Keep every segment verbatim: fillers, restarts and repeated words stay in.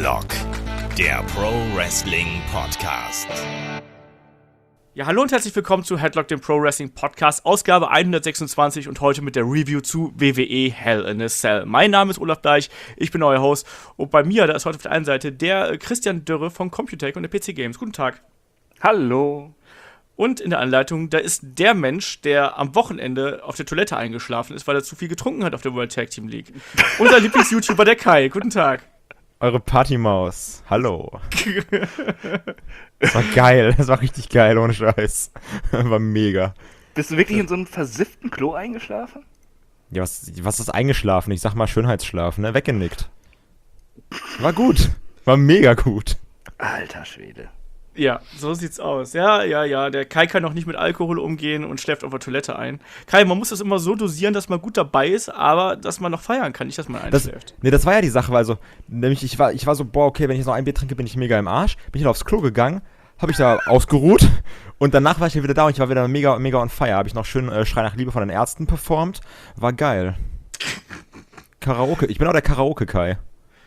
Headlock, der Pro Wrestling Podcast. Ja, hallo und herzlich willkommen zu Headlock, dem Pro Wrestling Podcast, Ausgabe hundertsechsundzwanzig und heute mit der Review zu W W E Hell in a Cell. Mein Name ist Olaf Deich, ich bin euer Host und bei mir, da ist heute auf der einen Seite der Christian Dürre von Computech und der P C Games. Guten Tag. Hallo. Und in der Anleitung, da ist der Mensch, der am Wochenende auf der Toilette eingeschlafen ist, weil er zu viel getrunken hat auf der World Tag Team League. Unser Lieblings-YouTuber, der Kai. Guten Tag. Eure Partymaus. Hallo. Das war geil. Das war richtig geil, ohne Scheiß. War mega. Bist du wirklich in so einem versifften Klo eingeschlafen? Ja, was, was ist eingeschlafen? Ich sag mal Schönheitsschlaf, ne? Weggenickt. War gut. War mega gut. Alter Schwede. Ja, so sieht's aus. Ja, ja, ja. Der Kai kann noch nicht mit Alkohol umgehen und schläft auf der Toilette ein. Kai, man muss das immer so dosieren, dass man gut dabei ist, aber dass man noch feiern kann, nicht, dass man einschläft. Das, nee, das war ja die Sache, weil also, nämlich ich war, ich war so, boah, okay, wenn ich jetzt noch ein Bier trinke, bin ich mega im Arsch. Bin ich dann aufs Klo gegangen, hab ich da ausgeruht und danach war ich wieder da und ich war wieder mega, mega on fire. Hab ich noch schön äh, Schrei nach Liebe von den Ärzten performt. War geil. Karaoke. Ich bin auch der Karaoke-Kai.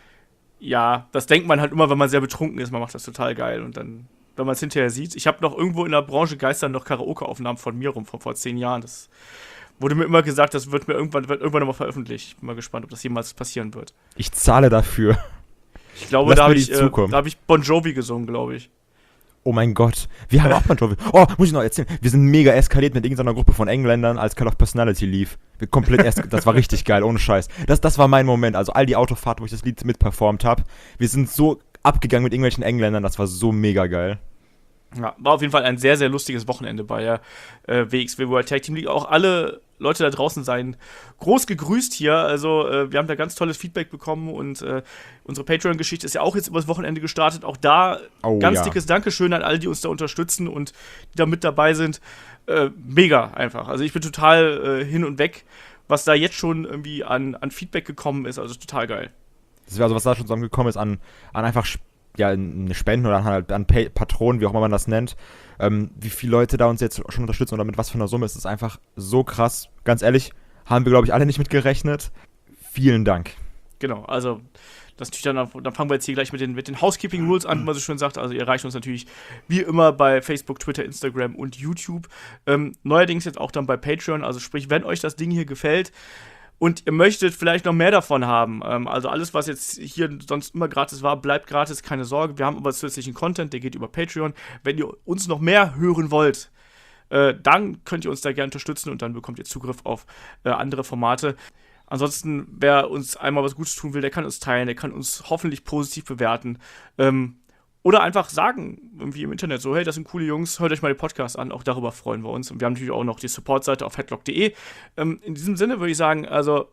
Ja, das denkt man halt immer, wenn man sehr betrunken ist. Man macht das total geil und dann, wenn man es hinterher sieht. Ich habe noch irgendwo in der Branche geistern noch Karaoke-Aufnahmen von mir rum, von vor zehn Jahren. Das wurde mir immer gesagt, das wird mir irgendwann, wird irgendwann nochmal veröffentlicht. Ich bin mal gespannt, ob das jemals passieren wird. Ich zahle dafür. Ich glaube, Lass da mir habe die ich, äh, zukommen. da hab ich Bon Jovi gesungen, glaube ich. Oh mein Gott, wir haben auch Bon Jovi. Oh, muss ich noch erzählen. Wir sind mega eskaliert mit irgendeiner Gruppe von Engländern, als Call of Personality lief. Wir komplett esk- das war richtig geil, ohne Scheiß. Das, das war mein Moment. Also all die Autofahrten, wo ich das Lied mitperformt habe. Wir sind so abgegangen mit irgendwelchen Engländern, das war so mega geil. Ja, war auf jeden Fall ein sehr, sehr lustiges Wochenende bei der äh, W X W World Tag Team League. Auch alle Leute da draußen seien groß gegrüßt hier. Also äh, wir haben da ganz tolles Feedback bekommen und äh, unsere Patreon-Geschichte ist ja auch jetzt übers Wochenende gestartet. Auch da Oh, ganz ja. dickes Dankeschön an alle, die uns da unterstützen und die da mit dabei sind. Äh, mega einfach. Also ich bin total äh, hin und weg, was da jetzt schon irgendwie an, an Feedback gekommen ist. Also total geil. Das ist also, was da schon zusammengekommen ist, an, an einfach Sp- ja, eine Spenden oder halt an Pay- Patronen, wie auch immer man das nennt. Ähm, wie viele Leute da uns jetzt schon unterstützen oder mit was für einer Summe, ist es einfach so krass. Ganz ehrlich, haben wir, glaube ich, alle nicht mit gerechnet. Vielen Dank. Genau, also das natürlich dann, dann fangen wir jetzt hier gleich mit den, mit den Housekeeping Rules an, wie man so schön sagt. Also ihr erreicht uns natürlich wie immer bei Facebook, Twitter, Instagram und YouTube. Ähm, neuerdings jetzt auch dann bei Patreon. Also sprich, wenn euch das Ding hier gefällt und ihr möchtet vielleicht noch mehr davon haben, ähm, also alles, was jetzt hier sonst immer gratis war, bleibt gratis, keine Sorge. Wir haben aber zusätzlichen Content, der geht über Patreon. Wenn ihr uns noch mehr hören wollt, äh, dann könnt ihr uns da gerne unterstützen und dann bekommt ihr Zugriff auf äh, andere Formate. Ansonsten, wer uns einmal was Gutes tun will, der kann uns teilen, der kann uns hoffentlich positiv bewerten. Ähm, oder einfach sagen, irgendwie im Internet so, hey, das sind coole Jungs, hört euch mal den Podcast an, auch darüber freuen wir uns. Und wir haben natürlich auch noch die Supportseite auf headlock punkt de. Ähm, in diesem Sinne würde ich sagen, also,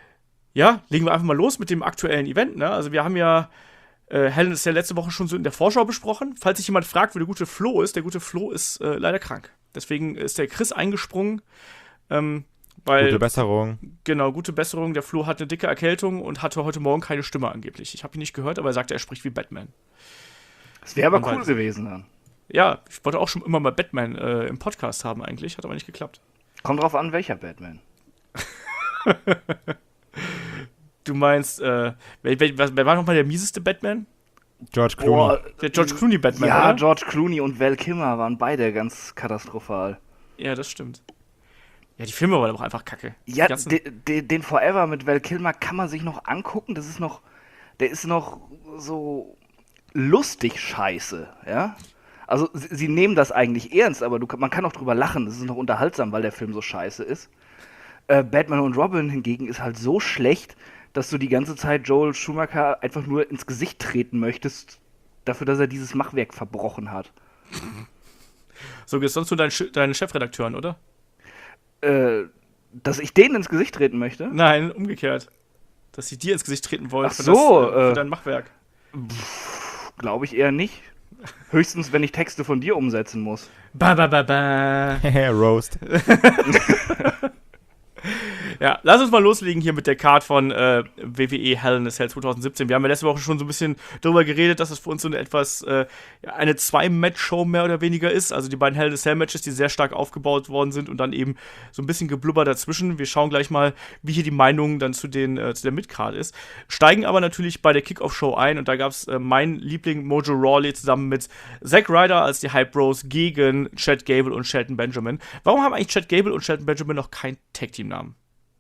ja, legen wir einfach mal los mit dem aktuellen Event, ne? Also wir haben ja äh, Hell in a Cell letzte Woche schon so in der Vorschau besprochen. Falls sich jemand fragt, wo der gute Flo ist, der gute Flo ist äh, leider krank. Deswegen ist der Chris eingesprungen, ähm, weil, Gute Besserung. genau, gute Besserung. Der Flo hat eine dicke Erkältung und hatte heute Morgen keine Stimme angeblich. Ich habe ihn nicht gehört, aber er sagte, er spricht wie Batman. Das wäre aber Man cool weiß. gewesen dann. Ja, ich wollte auch schon immer mal Batman äh, im Podcast haben eigentlich, hat aber nicht geklappt. Kommt drauf an, welcher Batman. Du meinst, äh, wer, wer, wer war nochmal der mieseste Batman? George Clooney. Boah, Der George Clooney Batman, ja, oder? George Clooney und Val Kilmer waren beide ganz katastrophal. Ja, das stimmt. Ja, die Filme waren aber auch einfach kacke. Ja, Die ganzen- de, de, den Forever mit Val Kilmer kann man sich noch angucken. Das ist noch, der ist noch so lustig scheiße, ja. Also sie, sie nehmen das eigentlich ernst, aber du, man kann auch drüber lachen. Das ist noch unterhaltsam, weil der Film so scheiße ist. Äh, Batman und Robin hingegen ist halt so schlecht, dass du die ganze Zeit Joel Schumacher einfach nur ins Gesicht treten möchtest, dafür, dass er dieses Machwerk verbrochen hat. So ist sonst nur dein, Sch- deine Chefredakteurin, oder? Äh, dass ich denen ins Gesicht treten möchte? Nein, umgekehrt. Dass sie dir ins Gesicht treten wollen Ach für, so, das, äh, für äh. dein Machwerk. Glaube ich eher nicht. Höchstens, wenn ich Texte von dir umsetzen muss. Ba, ba, ba, ba. Roast. Ja, lass uns mal loslegen hier mit der Card von äh, W W E Hell in a Cell zwanzig siebzehn. Wir haben ja letzte Woche schon so ein bisschen darüber geredet, dass es für uns so eine etwas, äh, eine Zwei-Match-Show mehr oder weniger ist. Also die beiden Hell in a Cell-Matches, die sehr stark aufgebaut worden sind und dann eben so ein bisschen Geblubber dazwischen. Wir schauen gleich mal, wie hier die Meinung dann zu, den, äh, zu der Mid-Card ist. Steigen aber natürlich bei der Kickoff-Show ein und da gab es äh, meinen Liebling Mojo Rawley zusammen mit Zack Ryder als die Hype Bros gegen Chad Gable und Shelton Benjamin. Warum haben eigentlich Chad Gable und Shelton Benjamin noch keinen Tag-Team-Namen?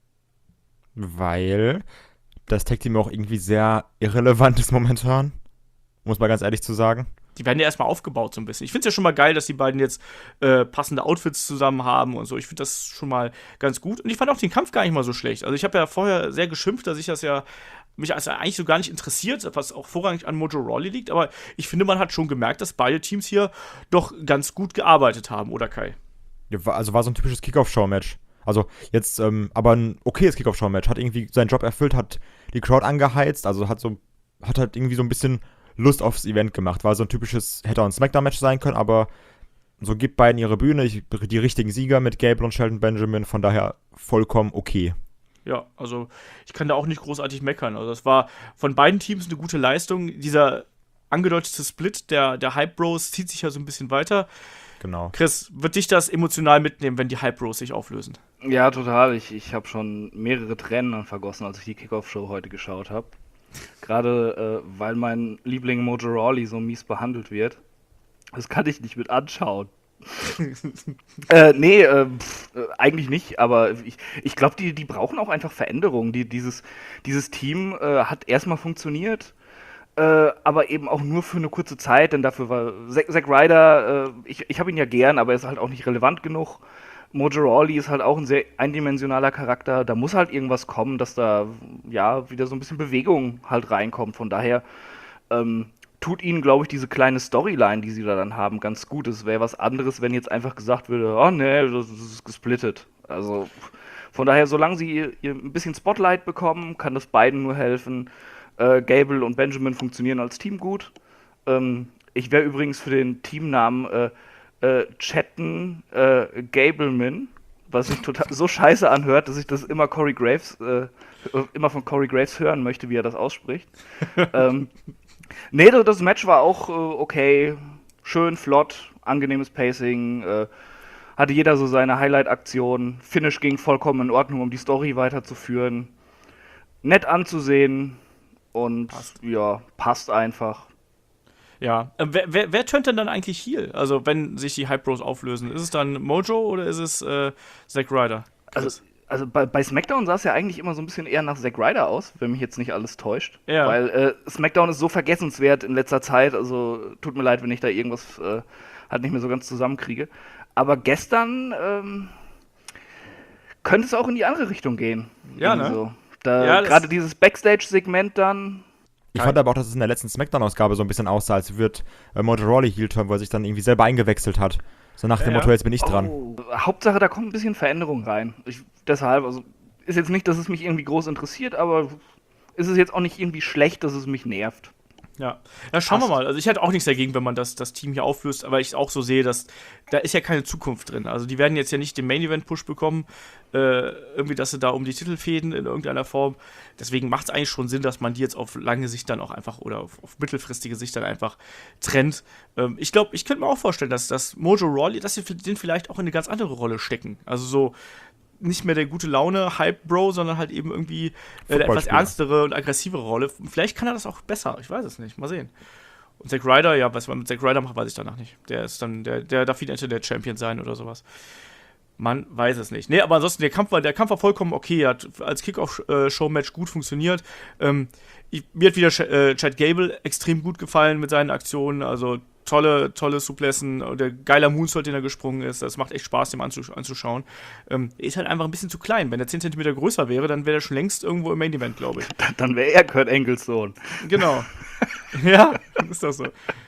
Weil das Tag-Team auch irgendwie sehr irrelevant ist momentan. Muss man ganz ehrlich zu sagen. Die werden ja erstmal aufgebaut so ein bisschen. Ich finde es ja schon mal geil, dass die beiden jetzt äh, passende Outfits zusammen haben und so. Ich finde das schon mal ganz gut. Und ich fand auch den Kampf gar nicht mal so schlecht. Also ich habe ja vorher sehr geschimpft, dass ich das ja mich also eigentlich so gar nicht interessiert, was auch vorrangig an Mojo Rawley liegt. Aber ich finde, man hat schon gemerkt, dass beide Teams hier doch ganz gut gearbeitet haben, oder Kai? Ja, also war so ein typisches Kickoff-Show-Match. Also jetzt, ähm, aber ein okayes Kickoff-Show-Match. Hat irgendwie seinen Job erfüllt, hat die Crowd angeheizt, also hat so, hat halt irgendwie so ein bisschen Lust aufs Event gemacht. War so ein typisches, hätte auch ein Smackdown-Match sein können, aber so gibt beiden ihre Bühne, ich, die richtigen Sieger mit Gable und Shelton Benjamin, von daher vollkommen okay. Ja, also ich kann da auch nicht großartig meckern. Also das war von beiden Teams eine gute Leistung. Dieser angedeutete Split der, der Hype Bros zieht sich ja so ein bisschen weiter. Genau. Chris, wird dich das emotional mitnehmen, wenn die Hype Bros sich auflösen? Ja, total. Ich, ich habe schon mehrere Tränen vergossen, als ich die Kickoff-Show heute geschaut habe. Gerade äh, weil mein Liebling Mojo Rawley so mies behandelt wird. Das kann ich nicht mit anschauen. äh, nee, äh, pff, äh, eigentlich nicht, aber ich, ich glaube, die, die brauchen auch einfach Veränderungen. Die, dieses, dieses Team äh, hat erstmal funktioniert, äh, aber eben auch nur für eine kurze Zeit, denn dafür war Zack, Zack Ryder, äh, ich, ich habe ihn ja gern, aber er ist halt auch nicht relevant genug. Mojo Rawley ist halt auch ein sehr eindimensionaler Charakter, da muss halt irgendwas kommen, dass da ja wieder so ein bisschen Bewegung halt reinkommt. Von daher ähm, tut ihnen, glaube ich, diese kleine Storyline, die sie da dann haben, ganz gut. Es wäre was anderes, wenn jetzt einfach gesagt würde, oh nee, das ist gesplittet. Also von daher, solange sie ihr, ihr ein bisschen Spotlight bekommen, kann das beiden nur helfen. Äh, Gable und Benjamin funktionieren als Team gut. Ähm, ich wäre übrigens für den Teamnamen äh, äh, Chatten äh, Gableman, was sich total so scheiße anhört, dass ich das immer Corey Graves, äh, immer von Corey Graves hören möchte, wie er das ausspricht. ähm, Nee, das Match war auch äh, okay, schön, flott, angenehmes Pacing, äh, hatte jeder so seine Highlight-Aktion, Finish ging vollkommen in Ordnung, um die Story weiterzuführen, nett anzusehen und passt. Ja, passt einfach. Ja, äh, wer, wer, wer turnt denn dann eigentlich Heel? Also wenn sich die Hype Bros auflösen, ist es dann Mojo oder ist es äh, Zack Ryder? Also Also bei, bei SmackDown sah es ja eigentlich immer so ein bisschen eher nach Zack Ryder aus, wenn mich jetzt nicht alles täuscht. Ja. Weil äh, SmackDown ist so vergessenswert in letzter Zeit, also tut mir leid, wenn ich da irgendwas äh, halt nicht mehr so ganz zusammenkriege. Aber gestern ähm, könnte es auch in die andere Richtung gehen. Ja, ne? So. Da Ja, gerade dieses Backstage-Segment dann. Ich fand aber auch, dass es in der letzten Smackdown-Ausgabe so ein bisschen aussah, als würde äh, Mojo Rawley Heel turn, wo er sich dann irgendwie selber eingewechselt hat. So nach dem Ja, Motto, jetzt bin ich dran. Oh, Hauptsache, da kommt ein bisschen Veränderung rein. Ich, deshalb, also ist jetzt nicht, dass es mich irgendwie groß interessiert, aber ist es jetzt auch nicht irgendwie schlecht, dass es mich nervt. Ja, ja schauen Passt. wir mal. Also ich hätte auch nichts dagegen, wenn man das, das Team hier auflöst, aber ich auch so sehe, dass da ist ja keine Zukunft drin. Also die werden jetzt ja nicht den Main-Event-Push bekommen, äh, irgendwie, dass sie da um die Titel fäden in irgendeiner Form. Deswegen macht es eigentlich schon Sinn, dass man die jetzt auf lange Sicht dann auch einfach oder auf, auf mittelfristige Sicht dann einfach trennt. Ähm, ich glaube, ich könnte mir auch vorstellen, dass, dass Mojo Rawley, dass sie den vielleicht auch in eine ganz andere Rolle stecken. Also so nicht mehr der gute Laune Hype-Bro, sondern halt eben irgendwie äh, eine etwas ernstere und aggressivere Rolle. Vielleicht kann er das auch besser, ich weiß es nicht, mal sehen. Und Zack Ryder, ja, was man mit Zack Ryder macht, weiß ich danach nicht. Der ist dann, der, der darf wieder der Champion sein oder sowas. Man weiß es nicht. Nee, aber ansonsten, der Kampf war, der Kampf war vollkommen okay, hat als Kick-Off-Show-Match gut funktioniert. Ähm, ich, mir hat wieder Ch- äh, Chad Gable extrem gut gefallen mit seinen Aktionen, also tolle, tolle Suplessen, der geiler Moonsault, den er gesprungen ist, das macht echt Spaß, dem anzusch- anzuschauen. Ähm, er ist halt einfach ein bisschen zu klein. Wenn er zehn Zentimeter größer wäre, dann wäre er schon längst irgendwo im Main-Event, glaube ich. Dann wäre er Kurt Angles Sohn. Genau. Ja, ist das so.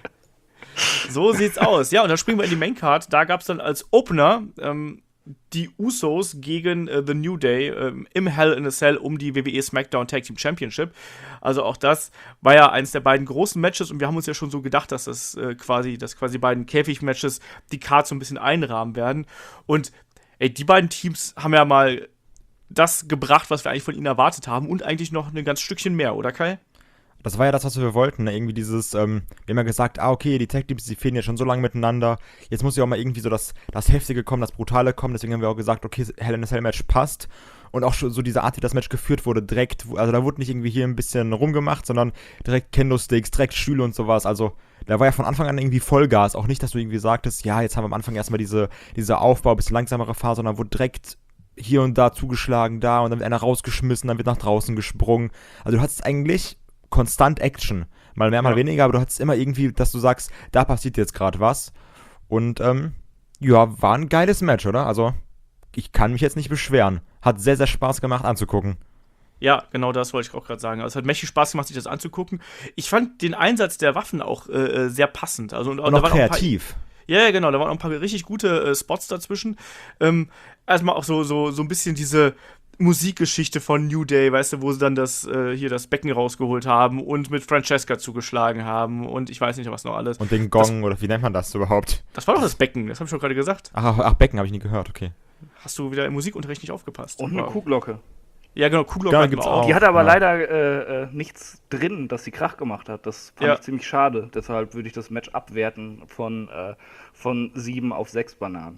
So sieht's aus. Ja, und dann springen wir in die Maincard. Da gab es dann als Opener ähm, die Usos gegen äh, The New Day ähm, im Hell in a Cell um die W W E SmackDown Tag Team Championship. Also auch das war ja eines der beiden großen Matches und wir haben uns ja schon so gedacht, dass das äh, quasi, dass quasi beiden Käfig-Matches die Card so ein bisschen einrahmen werden. Und ey, die beiden Teams haben ja mal das gebracht, was wir eigentlich von ihnen erwartet haben und eigentlich noch ein ganz Stückchen mehr, oder Kai? Das war ja das, was wir wollten, ne? Irgendwie dieses, ähm, wir haben ja gesagt, ah, okay, die Tag-Teams, die fehlen ja schon so lange miteinander. Jetzt muss ja auch mal irgendwie so das, das Heftige kommen, das Brutale kommen. Deswegen haben wir auch gesagt, okay, Hell in a Cell Match passt. Und auch schon so diese Art, wie das Match geführt wurde, direkt, also da wurde nicht irgendwie hier ein bisschen rumgemacht, sondern direkt Kendo-Sticks, direkt Stühle und sowas. Also da war ja von Anfang an irgendwie Vollgas. Auch nicht, dass du irgendwie sagtest, ja, jetzt haben wir am Anfang erstmal diese, diese Aufbau, bisschen langsamere Phase, sondern wurde direkt hier und da zugeschlagen, da und dann wird einer rausgeschmissen, dann wird nach draußen gesprungen. Also du hattest eigentlich konstant Action. Mal mehr, mal Ja. weniger, aber du hattest immer irgendwie, dass du sagst, da passiert jetzt gerade was. Und, ähm, ja, war ein geiles Match, oder? Also, ich kann mich jetzt nicht beschweren. Hat sehr, sehr Spaß gemacht anzugucken. Ja, genau das wollte ich auch gerade sagen. Also es hat mächtig Spaß gemacht, sich das anzugucken. Ich fand den Einsatz der Waffen auch äh, sehr passend. Also, und, Und da auch waren ein paar- kreativ. Ja, ja, genau, da waren auch ein paar richtig gute äh, Spots dazwischen. Ähm, erstmal auch so, so, so ein bisschen diese Musikgeschichte von New Day, weißt du, wo sie dann das, äh, hier das Becken rausgeholt haben und mit Francesca zugeschlagen haben und ich weiß nicht, was noch alles. Und den Gong, oder wie nennt man das überhaupt? Das war doch das Becken, das habe ich schon gerade gesagt. Ach, ach Becken habe ich nie gehört, okay. Hast du wieder im Musikunterricht nicht aufgepasst? Und eine Wow. Kuhglocke. Ja, genau, Kuhglocke Ja, hatten gibt's wir auch. auch. Die hatte aber ja. leider äh, äh, nichts drin, dass sie Krach gemacht hat. Das fand Ja. ich ziemlich schade. Deshalb würde ich das Match abwerten von, äh, von sieben auf sechs Bananen.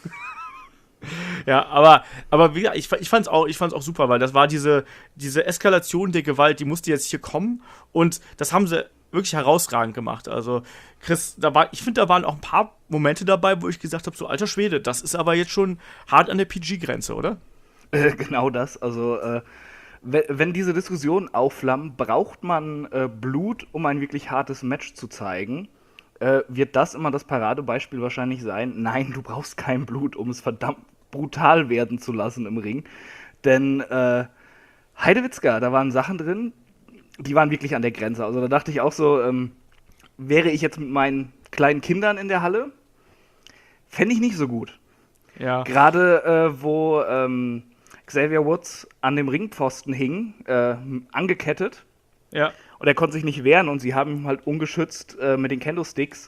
Ja, aber, aber wie, gesagt, ich, ich fand's auch, ich fand's auch super, weil das war diese, diese Eskalation der Gewalt, die musste jetzt hier kommen und das haben sie wirklich herausragend gemacht. Also, Chris, da war, ich finde, da waren auch ein paar Momente dabei, wo ich gesagt habe, so alter Schwede, das ist aber jetzt schon hart an der P G-Grenze, oder? Äh, genau das. Also, äh, we- wenn diese Diskussionen aufflammen, braucht man äh, Blut, um ein wirklich hartes Match zu zeigen. Äh, wird das immer das Paradebeispiel wahrscheinlich sein? Nein, du brauchst kein Blut, um es verdammt brutal werden zu lassen im Ring. Denn äh, Heidewitzka, da waren Sachen drin, die waren wirklich an der Grenze. Also da dachte ich auch so, ähm, wäre ich jetzt mit meinen kleinen Kindern in der Halle, fände ich nicht so gut. Ja. Gerade äh, wo ähm, Xavier Woods an dem Ringpfosten hing, äh, angekettet, Ja. und er konnte sich nicht wehren und sie haben ihm halt ungeschützt äh, mit den Kendo-Sticks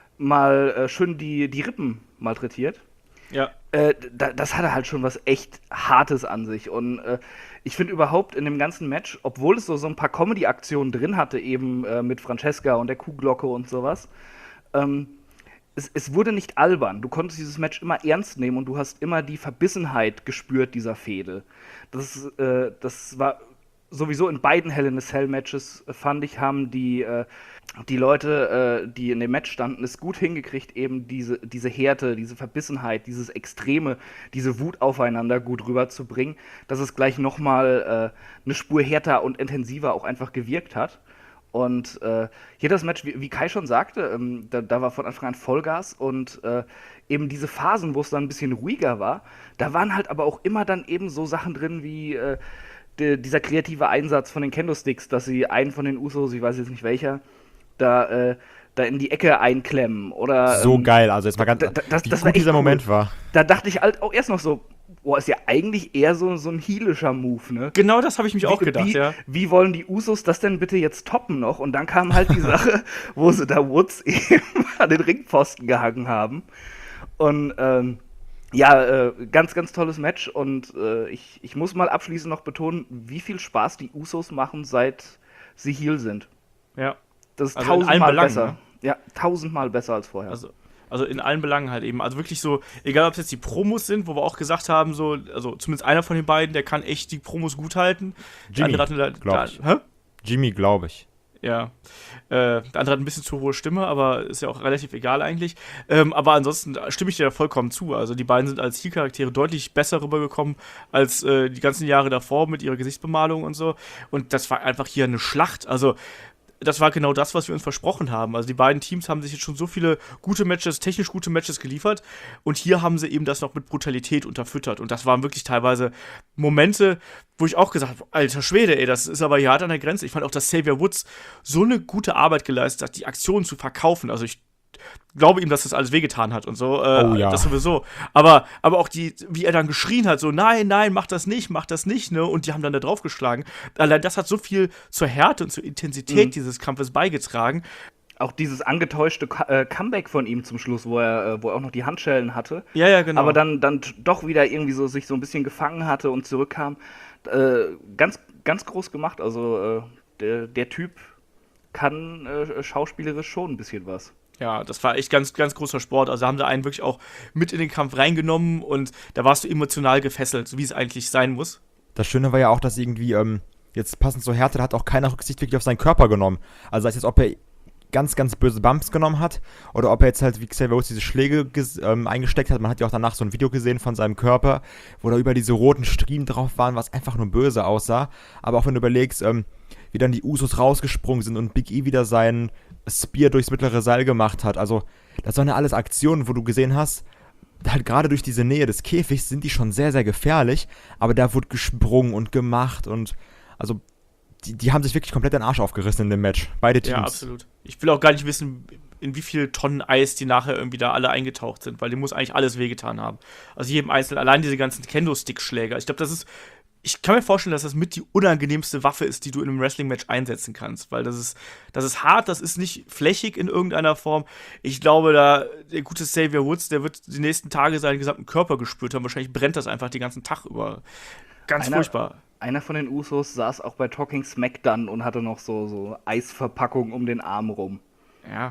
mal äh, schön die, die Rippen malträtiert. Ja. Äh, da, das hatte halt schon was echt Hartes an sich. Und äh, ich finde überhaupt in dem ganzen Match, obwohl es so, so ein paar Comedy-Aktionen drin hatte, eben äh, mit Francesca und der Kuhglocke und sowas, ähm, es, es wurde nicht albern. Du konntest dieses Match immer ernst nehmen und du hast immer die Verbissenheit gespürt dieser Fehde. Das, äh, das war sowieso in beiden Hell in a Cell Matches, äh, fand ich, haben die, äh, die Leute, äh, die in dem Match standen, es gut hingekriegt, eben diese, diese Härte, diese Verbissenheit, dieses Extreme, diese Wut aufeinander gut rüberzubringen, dass es gleich nochmal äh, eine Spur härter und intensiver auch einfach gewirkt hat. Und äh, hier das Match, wie, wie Kai schon sagte, ähm, da, da war von Anfang an Vollgas und äh, eben diese Phasen, wo es dann ein bisschen ruhiger war, da waren halt aber auch immer dann eben so Sachen drin wie äh, de, dieser kreative Einsatz von den Kendo-Sticks, dass sie einen von den Usos, ich weiß jetzt nicht welcher, da, äh, da in die Ecke einklemmen oder So ähm, geil, also jetzt mal ganz, da- da- das- wie das gut war echt dieser cool. Moment war. Da dachte ich halt auch erst noch so, boah, ist ja eigentlich eher so, so ein heelischer Move, ne? Genau das habe ich mich auch gedacht, wie, ja. Wie wollen die Usos das denn bitte jetzt toppen noch? Und dann kam halt die Sache, wo sie da Woods eben an den Ringpfosten gehangen haben. Und ähm, ja, äh, ganz, ganz tolles Match. Und äh, ich, ich muss mal abschließend noch betonen, wie viel Spaß die Usos machen, seit sie Heel sind. Ja. Das ist Also in allen tausendmal Belangen, besser. ne? Ja, tausendmal besser als vorher. Also, also in allen Belangen halt eben. Also wirklich so, egal ob es jetzt die Promos sind, wo wir auch gesagt haben, so, also zumindest einer von den beiden, der kann echt die Promos gut halten. Der Jimmy, andere hat, glaub da, ich. hä? Jimmy, glaube ich. Ja. Äh, der andere hat ein bisschen zu hohe Stimme, aber ist ja auch relativ egal eigentlich. Ähm, aber ansonsten stimme ich dir da vollkommen zu. Also die beiden sind als Heel-Charaktere deutlich besser rübergekommen als äh, die ganzen Jahre davor mit ihrer Gesichtsbemalung und so. Und das war einfach hier eine Schlacht. Also das war genau das, was wir uns versprochen haben. Also die beiden Teams haben sich jetzt schon so viele gute Matches, technisch gute Matches geliefert und hier haben sie eben das noch mit Brutalität unterfüttert und das waren wirklich teilweise Momente, wo ich auch gesagt habe, alter Schwede, ey, das ist aber hier hart an der Grenze. Ich fand auch, dass Xavier Woods so eine gute Arbeit geleistet hat, die Aktionen zu verkaufen. Also ich glaube ihm, dass das alles wehgetan hat und so. Äh, Oh ja. Das sowieso. Aber, aber auch die, wie er dann geschrien hat, so, nein, nein, mach das nicht, mach das nicht, ne? Und die haben dann da draufgeschlagen. Allein das hat so viel zur Härte und zur Intensität Mhm. dieses Kampfes beigetragen. Auch dieses angetäuschte Co- äh, Comeback von ihm zum Schluss, wo er, äh, wo er auch noch die Handschellen hatte. Ja, ja, genau. Aber dann, dann t- doch wieder irgendwie so sich so ein bisschen gefangen hatte und zurückkam. Äh, ganz, ganz groß gemacht. Also äh, der, der Typ kann äh, schauspielerisch schon ein bisschen was. Ja, das war echt ganz, ganz großer Sport. Also haben sie einen wirklich auch mit in den Kampf reingenommen und da warst du emotional gefesselt, so wie es eigentlich sein muss. Das Schöne war ja auch, dass irgendwie, ähm, jetzt passend zur Härte, da hat auch keiner Rücksicht wirklich auf seinen Körper genommen. Also sei es jetzt, ob er ganz, ganz böse Bumps genommen hat oder ob er jetzt halt, wie Xavier Woods, diese Schläge ges- ähm, eingesteckt hat. Man hat ja auch danach so ein Video gesehen von seinem Körper, wo da über diese roten Striemen drauf waren, was einfach nur böse aussah. Aber auch wenn du überlegst, ähm, wie dann die Usos rausgesprungen sind und Big E wieder seinen Spear durchs mittlere Seil gemacht hat. Also, das waren ja alles Aktionen, wo du gesehen hast, halt gerade durch diese Nähe des Käfigs sind die schon sehr, sehr gefährlich, aber da wurde gesprungen und gemacht und also die, die haben sich wirklich komplett den Arsch aufgerissen in dem Match. Beide Teams. Ja, absolut. Ich will auch gar nicht wissen, in wie viel Tonnen Eis die nachher irgendwie da alle eingetaucht sind, weil dem muss eigentlich alles wehgetan haben. Also jedem Einzelnen, allein diese ganzen Kendo-Stick-Schläger. Ich glaube, das ist, ich kann mir vorstellen, dass das mit die unangenehmste Waffe ist, die du in einem Wrestling-Match einsetzen kannst, weil das ist, das ist hart, das ist nicht flächig in irgendeiner Form. Ich glaube, da, der gute Xavier Woods, der wird die nächsten Tage seinen gesamten Körper gespürt haben. Wahrscheinlich brennt das einfach den ganzen Tag über. Ganz Einer- furchtbar. Einer von den Usos saß auch bei Talking Smackdown und hatte noch so, so Eisverpackung um den Arm rum. Ja.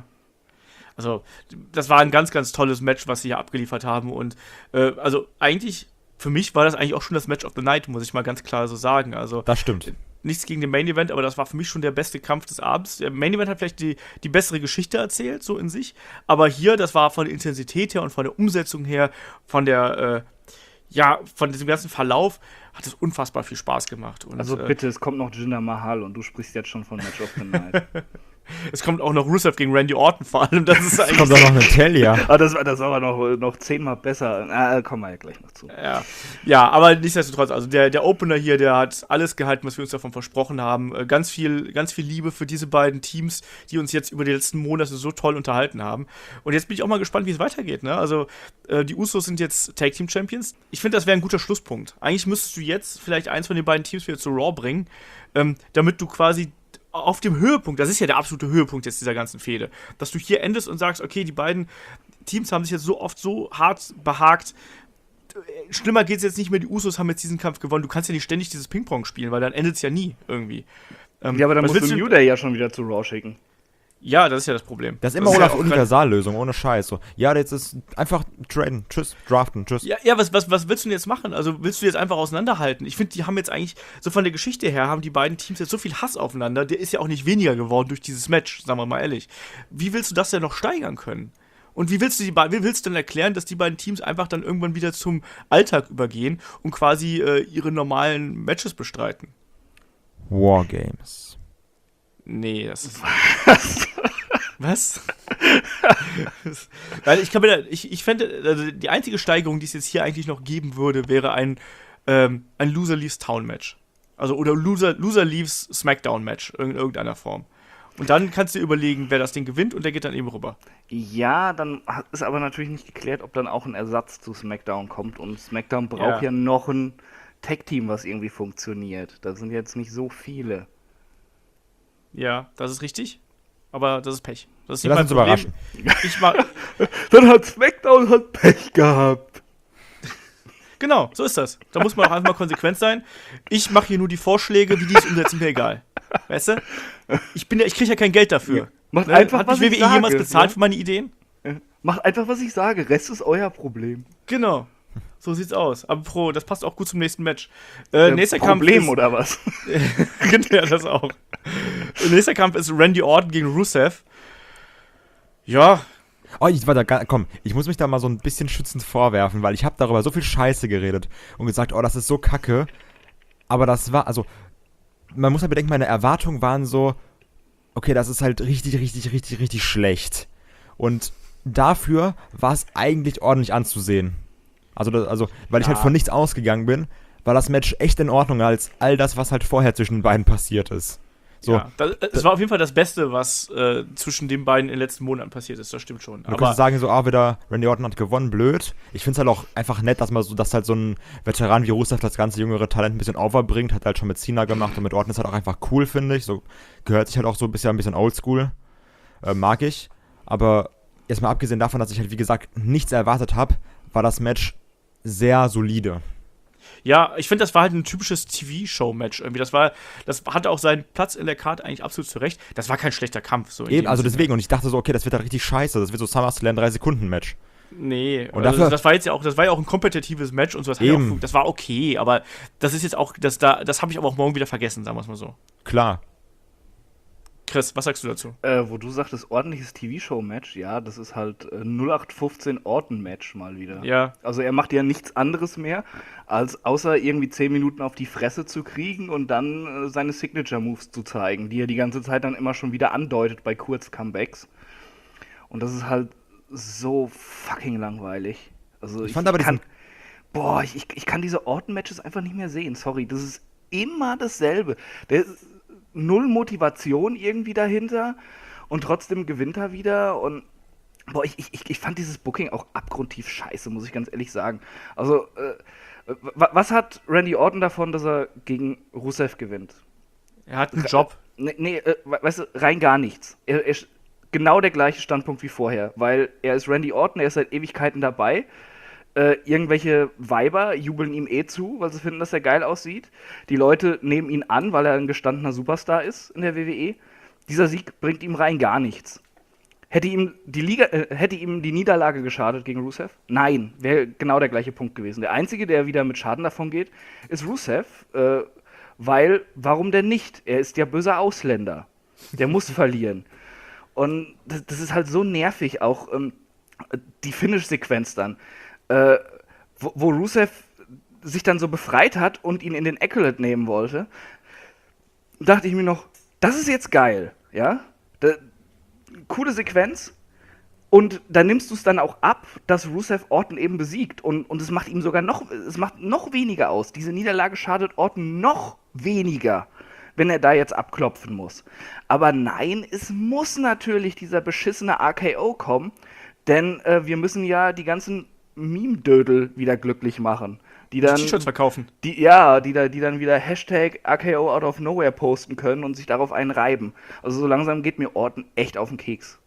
Also, das war ein ganz, ganz tolles Match, was sie hier abgeliefert haben. Und äh, also eigentlich, für mich war das eigentlich auch schon das Match of the Night, muss ich mal ganz klar so sagen. Also, Das stimmt. nichts gegen den Main Event, aber das war für mich schon der beste Kampf des Abends. Der Main Event hat vielleicht die, die bessere Geschichte erzählt, so in sich. Aber hier, das war von der Intensität her und von der Umsetzung her, von der, äh, ja, von diesem ganzen Verlauf, hat es unfassbar viel Spaß gemacht. Und, Also äh, bitte, es kommt noch Jinder Mahal und du sprichst jetzt schon von Match of the Night. es kommt auch noch Rusev gegen Randy Orton vor allem. Das ist eigentlich Kommt auch noch eine Talia. Ah, das, war- das war aber noch, noch zehnmal besser. Ah, kommen wir ja gleich noch zu. Ja, ja, aber nichtsdestotrotz, also der, der Opener hier, der hat alles gehalten, was wir uns davon versprochen haben. Äh, Ganz viel, ganz viel Liebe für diese beiden Teams, die uns jetzt über die letzten Monate so toll unterhalten haben. Und jetzt bin ich auch mal gespannt, wie es weitergeht, ne? Also, äh, die Usos sind jetzt Tag Team Champions. Ich finde, das wäre ein guter Schlusspunkt. Eigentlich müsstest du jetzt vielleicht eins von den beiden Teams wieder zu Raw bringen, ähm, damit du quasi auf dem Höhepunkt, das ist ja der absolute Höhepunkt jetzt dieser ganzen Fehde, dass du hier endest und sagst, okay, die beiden Teams haben sich jetzt so oft so hart behagt, schlimmer geht's jetzt nicht mehr, die Usos haben jetzt diesen Kampf gewonnen, du kannst ja nicht ständig dieses Ping-Pong spielen, weil dann endet es ja nie irgendwie. Ähm, Ja, aber dann was musst du willst New Day ja schon wieder zu Raw schicken. Ja, das ist ja das Problem. Das ist immer ja Olaf auch Universallösung, ohne Scheiß. So, ja, jetzt ist einfach traden, tschüss, draften, tschüss. Ja, ja was, was, was willst du denn jetzt machen? Also willst du jetzt einfach auseinanderhalten? Ich finde, die haben jetzt eigentlich, so von der Geschichte her, haben die beiden Teams jetzt so viel Hass aufeinander, der ist ja auch nicht weniger geworden durch dieses Match, sagen wir mal ehrlich. Wie willst du das denn noch steigern können? Und wie willst du die be- wie willst du denn erklären, dass die beiden Teams einfach dann irgendwann wieder zum Alltag übergehen und quasi äh, ihre normalen Matches bestreiten? Wargames. Nee, das ist. Was? Weil ich kann mir da, ich, ich fände, also die einzige Steigerung, die es jetzt hier eigentlich noch geben würde, wäre ein, ähm, ein Loser Leaves Town Match. Also, oder Loser, Loser Leaves Smackdown Match in irgendeiner Form. Und dann kannst du dir überlegen, wer das Ding gewinnt und der geht dann eben rüber. Ja, dann hat- ist aber natürlich nicht geklärt, ob dann auch ein Ersatz zu SmackDown kommt. Und SmackDown braucht Ja. ja, noch ein Tag-Team, was irgendwie funktioniert. Da sind jetzt nicht so viele. Ja, das ist richtig. Aber das ist Pech. Das ist nicht Lass mein uns Problem. überraschen. Ich mach, Dann hat SmackDown halt Pech gehabt. genau, so ist das. Da muss man auch einfach mal konsequent sein. Ich mache hier nur die Vorschläge, wie die es umsetzen, mir egal. Weißt du? Ich bin ja, ich kriege ja kein Geld dafür. Macht Ne? einfach, Hat was mich ich W W E jemals sage, bezahlt ja? für meine Ideen? Macht einfach, was ich sage. Rest ist euer Problem. Genau. So sieht's aus. Aber Pro, das passt auch gut zum nächsten Match. Äh, nächster Problem, Kampf ist, oder was? ja, das auch. Nächster Kampf ist Randy Orton gegen Rusev. Ja, Oh, ich, warte, ga- komm, ich muss mich da mal so ein bisschen schützend vorwerfen, weil ich habe darüber so viel Scheiße geredet und gesagt, oh, das ist so kacke. Aber das war, also, man muss halt bedenken, meine Erwartungen waren so, okay, das ist halt richtig, richtig, richtig, richtig schlecht. Und dafür war es eigentlich ordentlich anzusehen. Also, das, also weil ich Ja. halt von nichts ausgegangen bin, war das Match echt in Ordnung als all das, was halt vorher zwischen den beiden passiert ist. So, ja. Das, es war auf jeden Fall das Beste, was äh, zwischen den beiden in den letzten Monaten passiert ist. Das stimmt schon. du Aber kannst sagen, so, ah, wieder Randy Orton hat gewonnen, blöd. Ich finde es halt auch einfach nett, dass man so, dass halt so ein Veteran wie Rusev das ganze jüngere Talent ein bisschen overbringt, hat halt schon mit Cena gemacht und mit Orton ist halt auch einfach cool, finde ich. So gehört sich halt auch so ein bisschen, ein bisschen oldschool. Äh, mag ich. Aber erstmal abgesehen davon, dass ich halt, wie gesagt, nichts erwartet habe, war das Match sehr solide. Ja, ich finde, das war halt ein typisches T V-Show-Match irgendwie. Das war, das hatte auch seinen Platz in der Card eigentlich absolut zurecht. Das war kein schlechter Kampf. So in Eben, dem also Sinne. deswegen. Und ich dachte so, okay, das wird halt richtig scheiße. Das wird so SummerSlam drei Sekunden Match. Nee, Und also dafür- das war jetzt ja auch, das war ja auch ein kompetitives Match und so. Das, hat ja Eben. auch, das war okay, aber das ist jetzt auch, das, da, das habe ich aber auch morgen wieder vergessen, sagen wir es mal so. Klar. Chris, was sagst du dazu? Äh, wo du sagtest, ordentliches T V-Show-Match, ja, das ist halt äh, null acht fünfzehn Orton-Match mal wieder. Ja. Also er macht ja nichts anderes mehr, als außer irgendwie zehn Minuten auf die Fresse zu kriegen und dann äh, seine Signature-Moves zu zeigen, die er die ganze Zeit dann immer schon wieder andeutet bei Kurz-Comebacks. Und das ist halt so fucking langweilig. Also Ich fand aber kann, diesen- boah, ich, ich, ich kann diese Orton-Matches einfach nicht mehr sehen, sorry, das ist immer dasselbe. Der ist null Motivation irgendwie dahinter und trotzdem gewinnt er wieder und boah, ich, ich, ich fand dieses Booking auch abgrundtief scheiße, muss ich ganz ehrlich sagen. Also, äh, wa- was hat Randy Orton davon, dass er gegen Rusev gewinnt? Er hat einen Job. Nee, nee äh, we- weißt du, rein gar nichts. Er, er ist genau der gleiche Standpunkt wie vorher, weil er ist Randy Orton, er ist seit Ewigkeiten dabei. Äh, irgendwelche Weiber jubeln ihm eh zu, weil sie finden, dass er geil aussieht. Die Leute nehmen ihn an, weil er ein gestandener Superstar ist in der W W E. Dieser Sieg bringt ihm rein gar nichts. Hätte ihm die Liga, äh, hätte ihm die Niederlage geschadet gegen Rusev? Nein, wäre genau der gleiche Punkt gewesen. Der Einzige, der wieder mit Schaden davon geht, ist Rusev, äh, weil, warum denn nicht? Er ist ja böser Ausländer. Der muss verlieren. Und das, das ist halt so nervig, auch ähm, die Finish-Sequenz dann. Äh, wo, wo Rusev sich dann so befreit hat und ihn in den Accolade nehmen wollte, dachte ich mir noch, das ist jetzt geil, ja? Da, coole Sequenz. Und da nimmst du es dann auch ab, dass Rusev Orton eben besiegt. Und, und es macht ihm sogar noch, es macht noch weniger aus. Diese Niederlage schadet Orton noch weniger, wenn er da jetzt abklopfen muss. Aber nein, es muss natürlich dieser beschissene R K O kommen, denn äh, wir müssen ja die ganzen Meme-Dödel wieder glücklich machen. Die dann, T-Shirts verkaufen. die, ja, die, da, die dann wieder Hashtag R K O out of nowhere posten können und sich darauf einen reiben. Also so langsam geht mir Orton echt auf den Keks.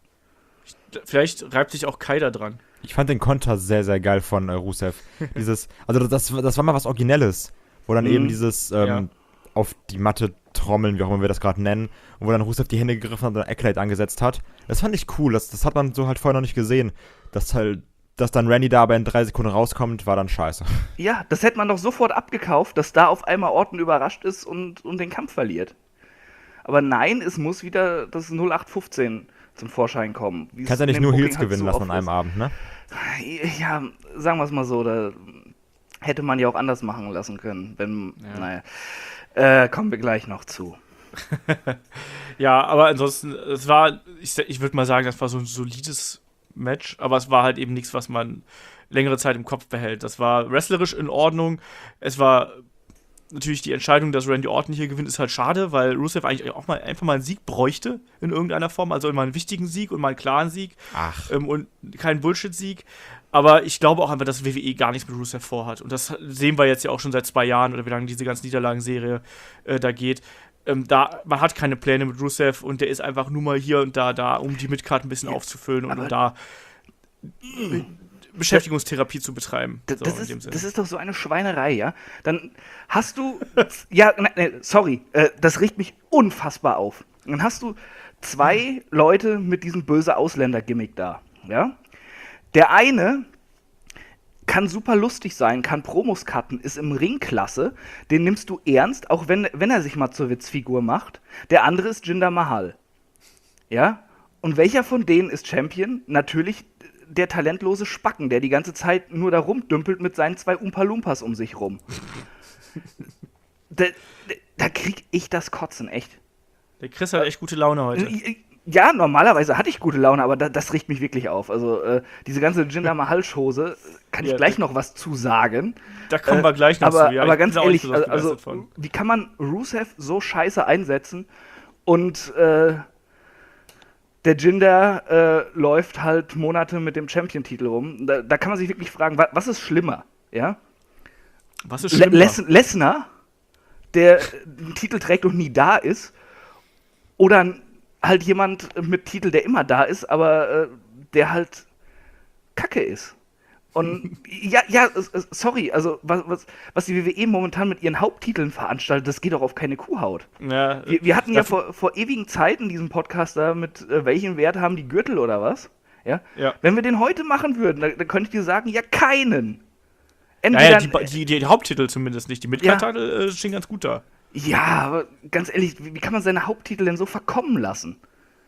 Vielleicht reibt sich auch Kai da dran. Ich fand den Konter sehr, sehr geil von äh, Rusev. Dieses, also das, das war mal was Originelles, wo dann Mhm. eben dieses ähm, Ja. auf die Matte trommeln, wie auch immer wir das gerade nennen, und wo dann Rusev die Hände gegriffen hat und ein Accolade angesetzt hat. Das fand ich cool, das, das hat man so halt vorher noch nicht gesehen. Dass halt, dass dann Randy da aber in drei Sekunden rauskommt, war dann scheiße. Ja, das hätte man doch sofort abgekauft, dass da auf einmal Orton überrascht ist und, und den Kampf verliert. Aber nein, es muss wieder das null acht fünfzehn zum Vorschein kommen. Wie es Kannst ja in nicht dem nur Booking Heels halt gewinnen so lassen oft an einem ist. Abend, ne? Ja, sagen wir es mal so, da hätte man ja auch anders machen lassen können. Wenn, Ja. naja, äh, kommen wir gleich noch zu. Ja, aber ansonsten, es war, ich, ich würde mal sagen, das war so ein solides Match, aber es war halt eben nichts, was man längere Zeit im Kopf behält. Das war wrestlerisch in Ordnung. Es war natürlich die Entscheidung, dass Randy Orton hier gewinnt, ist halt schade, weil Rusev eigentlich auch mal einfach mal einen Sieg bräuchte in irgendeiner Form, also immer einen wichtigen Sieg und mal einen klaren Sieg. Ach. Ähm, und keinen Bullshit-Sieg. Aber ich glaube auch einfach, dass W W E gar nichts mit Rusev vorhat. Und das sehen wir jetzt ja auch schon seit zwei Jahren oder wie lange diese ganze Niederlagenserie äh, da geht. Ähm, da, man hat keine Pläne mit Rusev und der ist einfach nur mal hier und da, da, um die Midcard ein bisschen aufzufüllen und aber- um da äh, Beschäftigungstherapie zu betreiben. Das, So, das, in dem ist, Sinne. das ist doch so eine Schweinerei, ja? Dann hast du, ja, ne, ne, sorry, äh, das riecht mich unfassbar auf. Dann hast du zwei Leute mit diesem böse Ausländer-Gimmick da, ja? Der eine kann super lustig sein, kann Promos cutten, ist im Ring klasse, den nimmst du ernst, auch wenn, wenn er sich mal zur Witzfigur macht. Der andere ist Jinder Mahal, ja? Und welcher von denen ist Champion? Natürlich der talentlose Spacken, der die ganze Zeit nur da rumdümpelt mit seinen zwei Umpa-Lumpas um sich rum. da, da, da krieg ich das Kotzen, echt. Der Chris hat echt gute Laune heute. Ja, normalerweise hatte ich gute Laune, aber da, das riecht mich wirklich auf. Also äh, diese ganze Jinder Mahal-Chose, kann ich Ja, gleich noch was zu sagen. Da kommen wir gleich noch aber, zu. Ja, aber ich ganz bin da auch nicht ehrlich, so also, begeistert von. wie kann man Rusev so scheiße einsetzen und äh, der Jinder äh, läuft halt Monate mit dem Champion-Titel rum. Da, da kann man sich wirklich fragen, wa was ist schlimmer? Ja? Was ist Le schlimmer? Les Lesnar, der den Titel trägt und nie da ist, oder ein halt jemand mit Titel, der immer da ist, aber äh, der halt Kacke ist. Und ja, ja, sorry, also was, was, was die W W E momentan mit ihren Haupttiteln veranstaltet, das geht doch auf keine Kuhhaut. Ja, wir, wir hatten ja vor, vor ewigen Zeiten diesen Podcast da mit äh, welchen Wert haben die Gürtel oder was? Ja? Ja. Wenn wir den heute machen würden, dann, dann könnte ich dir sagen, ja, keinen. Naja, die, die, die, die Haupttitel zumindest nicht. Die Midcard-Titel ja. äh, stehen ganz gut da. Ja, aber ganz ehrlich, wie, wie kann man seine Haupttitel denn so verkommen lassen?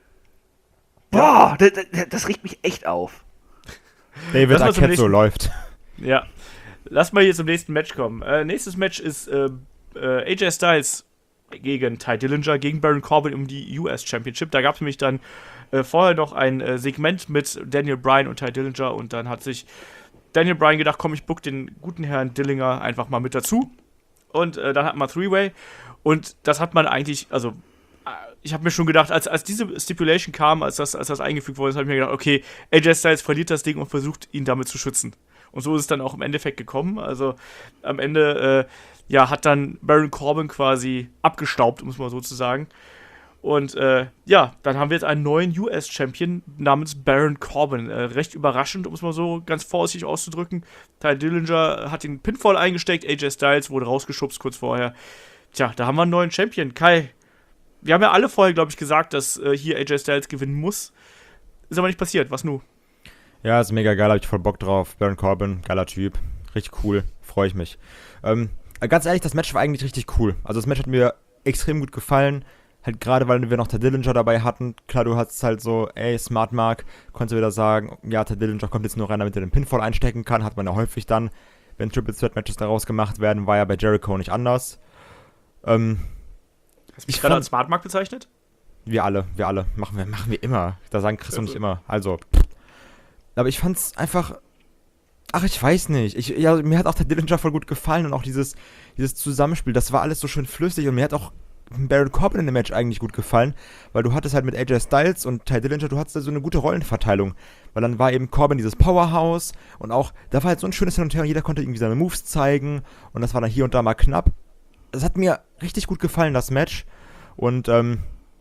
Boah, das, das, das regt mich echt auf. David Arquette so läuft. Ja. Lass mal hier zum nächsten Match kommen. Äh, nächstes Match ist äh, äh, A J Styles gegen Ty Dillinger, gegen Baron Corbin um die U S Championship. Da gab es nämlich dann äh, vorher noch ein äh, Segment mit Daniel Bryan und Ty Dillinger und dann hat sich Daniel Bryan gedacht, komm, ich book den guten Herrn Dillinger einfach mal mit dazu. Und äh, dann hat man Three-Way und das hat man eigentlich, also ich habe mir schon gedacht, als, als diese Stipulation kam, als das, als das eingefügt wurde, habe ich mir gedacht, okay, A J Styles verliert das Ding und versucht, ihn damit zu schützen. Und so ist es dann auch im Endeffekt gekommen. Also am Ende, äh, ja, hat dann Baron Corbin quasi abgestaubt, um es mal so zu sagen. Und äh, ja, dann haben wir jetzt einen neuen U S-Champion namens Baron Corbin. Äh, recht überraschend, um es mal so ganz vorsichtig auszudrücken. Ty Dillinger hat den Pinfall eingesteckt, A J Styles wurde rausgeschubst kurz vorher. Tja, da haben wir einen neuen Champion. Kai, wir haben ja alle vorher, glaube ich, gesagt, dass äh, hier A J Styles gewinnen muss. Ist aber nicht passiert. Was nu? Ja, ist mega geil, hab ich voll Bock drauf. Baron Corbin, geiler Typ. Richtig cool, freue ich mich. Ähm, ganz ehrlich, das Match war eigentlich richtig cool. Also das Match hat mir extrem gut gefallen. Halt gerade, weil wir noch Ty Dillinger dabei hatten. Klar, du hast halt so, ey, Smart Mark, konntest du wieder sagen, ja, Ty Dillinger kommt jetzt nur rein, damit er den Pinfall einstecken kann. Hat man ja häufig dann, wenn Triple Threat Matches daraus gemacht werden, war ja bei Jericho nicht anders. Ähm, Hast du mich gerade als Smart Mark bezeichnet? Wir alle, wir alle. Machen wir, machen wir immer. Da sagen Chris und ich immer. Also, aber ich fand's einfach, ach, ich weiß nicht. Ich, ja, mir hat auch der Dillinger voll gut gefallen und auch dieses, dieses Zusammenspiel, das war alles so schön flüssig und mir hat auch Baron Corbin in dem Match eigentlich gut gefallen, weil du hattest halt mit A J Styles und Ty Dillinger, du hattest da so eine gute Rollenverteilung, weil dann war eben Corbin dieses Powerhouse und auch, da war halt so ein schönes Hin und Her und jeder konnte irgendwie seine Moves zeigen und das war dann hier und da mal knapp. Das hat mir richtig gut gefallen, das Match und ähm,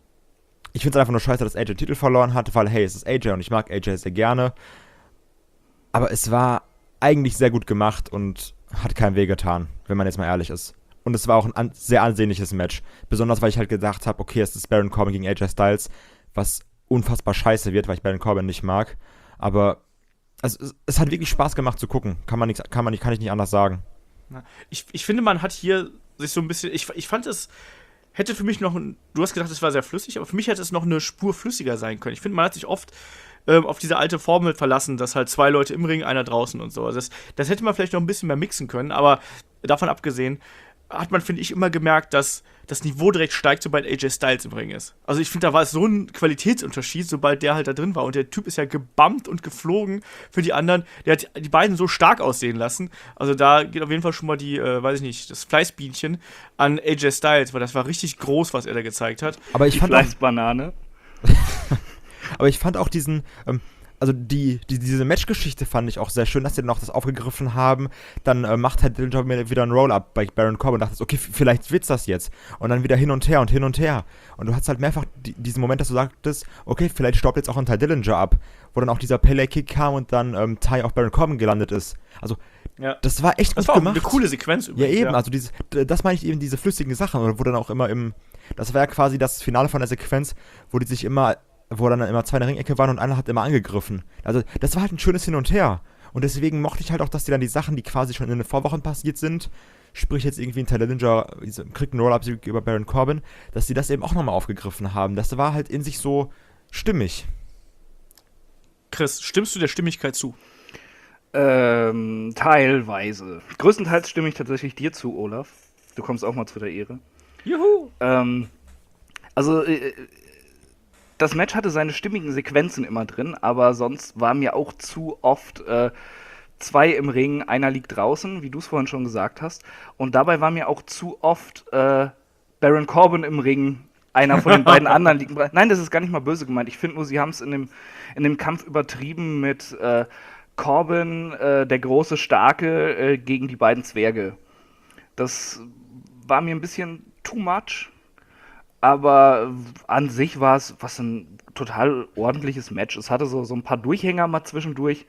ich finde es einfach nur scheiße, dass A J den Titel verloren hat, weil hey, es ist A J und ich mag A J sehr gerne, aber es war eigentlich sehr gut gemacht und hat keinem wehgetan, wenn man jetzt mal ehrlich ist. Und es war auch ein an- sehr ansehnliches Match. Besonders, weil ich halt gedacht habe, okay, es ist Baron Corbin gegen A J Styles, was unfassbar scheiße wird, weil ich Baron Corbin nicht mag. Aber also, es, es hat wirklich Spaß gemacht zu gucken. Kann man nicht, kann man nicht, kann ich nicht anders sagen. Ich, ich finde, man hat hier sich so ein bisschen, ich, ich fand es, hätte für mich noch, ein, du hast gedacht, es war sehr flüssig, aber für mich hätte es noch eine Spur flüssiger sein können. Ich finde, man hat sich oft ähm, auf diese alte Formel verlassen, dass halt zwei Leute im Ring, einer draußen und so. Also das, das hätte man vielleicht noch ein bisschen mehr mixen können, aber davon abgesehen, hat man, finde ich, immer gemerkt, dass das Niveau direkt steigt, sobald A J Styles im Ring ist. Also ich finde, da war es so ein Qualitätsunterschied, sobald der halt da drin war. Und der Typ ist ja gebammt und geflogen für die anderen. Der hat die beiden so stark aussehen lassen. Also da geht auf jeden Fall schon mal die, äh, weiß ich nicht, das Fleißbienchen an A J Styles, weil das war richtig groß, was er da gezeigt hat. Aber ich die fand Fleißbanane. Aber ich fand auch diesen, ähm, also die, die, diese Matchgeschichte fand ich auch sehr schön, dass sie dann auch das aufgegriffen haben. Dann äh, macht halt Dillinger wieder ein Roll-Up bei Baron Corbin und dachte, okay, f- vielleicht wird's das jetzt. Und dann wieder hin und her und hin und her. Und du hast halt mehrfach die, diesen Moment, dass du sagtest, okay, vielleicht staubt jetzt auch ein Ty Dillinger ab. Wo dann auch dieser Pele-Kick kam und dann ähm, Ty auf Baron Corbin gelandet ist. Also, Ja. das war echt Das gut war auch gemacht. eine coole Sequenz Ja, übrigens. eben, also dieses, d- das meine ich eben, diese flüssigen Sachen, oder wo dann auch immer im, das war ja quasi das Finale von der Sequenz, wo die sich immer, wo dann immer zwei in der Ringecke waren und einer hat immer angegriffen. Also, das war halt ein schönes Hin und Her. Und deswegen mochte ich halt auch, dass die dann die Sachen, die quasi schon in den Vorwochen passiert sind, sprich jetzt irgendwie ein Ty Dillinger, kriegt einen Roll-Up-Sieg über Baron Corbin, dass die das eben auch nochmal aufgegriffen haben. Das war halt in sich so stimmig. Chris, stimmst du der Stimmigkeit zu? Ähm, teilweise. Größtenteils stimme ich tatsächlich dir zu, Olaf. Du kommst auch mal zu der Ehre. Juhu! Ähm, also, äh, das Match hatte seine stimmigen Sequenzen immer drin, aber sonst war mir auch zu oft äh, zwei im Ring, einer liegt draußen, wie du es vorhin schon gesagt hast. Und dabei war mir auch zu oft äh, Baron Corbin im Ring, einer von den beiden anderen liegt. Nein, das ist gar nicht mal böse gemeint. Ich finde nur, sie haben es in dem, in dem Kampf übertrieben mit äh, Corbin, äh, der große Starke, äh, gegen die beiden Zwerge. Das war mir ein bisschen too much. aber an sich war es was ein total ordentliches Match. Es hatte so, so ein paar Durchhänger mal zwischendurch,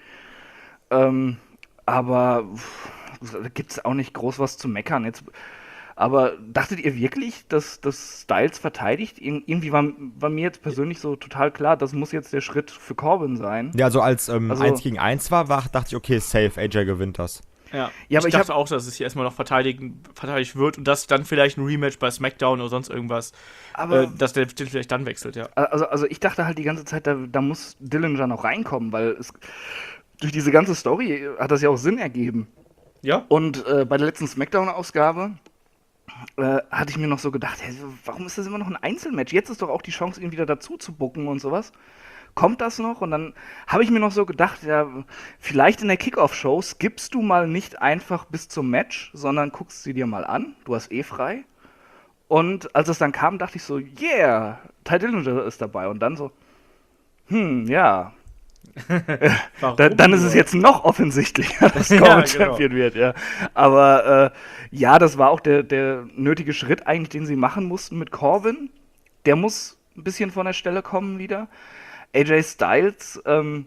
ähm, aber pff, da gibt es auch nicht groß was zu meckern. Jetzt, aber dachtet ihr wirklich, dass, dass Styles verteidigt? Ir irgendwie war, war mir jetzt persönlich so total klar, das muss jetzt der Schritt für Corbin sein. Ja, also als ähm, Also- eins gegen eins war, war, dachte ich, okay, safe, A J gewinnt das. Ja, Ja, aber ich ich dachte auch, dass es hier erstmal noch verteidigen, verteidigt wird und dass dann vielleicht ein Rematch bei SmackDown oder sonst irgendwas, Aber äh, dass der Titel vielleicht dann wechselt, ja. Also, also ich dachte halt die ganze Zeit, da, da muss Dillinger noch reinkommen, weil es durch diese ganze Story hat das ja auch Sinn ergeben. Ja? Und äh, bei der letzten Smackdown-Ausgabe äh, hatte ich mir noch so gedacht, hä, warum ist das immer noch ein Einzelmatch? Jetzt ist doch auch die Chance, ihn wieder dazu zu bucken und sowas. Kommt das noch? Und dann habe ich mir noch so gedacht, ja, vielleicht in der Kickoff-Show skippst du mal nicht einfach bis zum Match, sondern guckst sie dir mal an. Du hast eh frei. Und als es dann kam, dachte ich so, yeah, Ty Dillinger ist dabei. Und dann so, hm, ja, Warum da, dann ist es nur? jetzt noch offensichtlicher, dass Ja, Corbin genau. Champion wird, ja. Aber äh, ja, das war auch der, der nötige Schritt eigentlich, den sie machen mussten mit Corbin. Der muss ein bisschen von der Stelle kommen wieder. A J Styles ähm,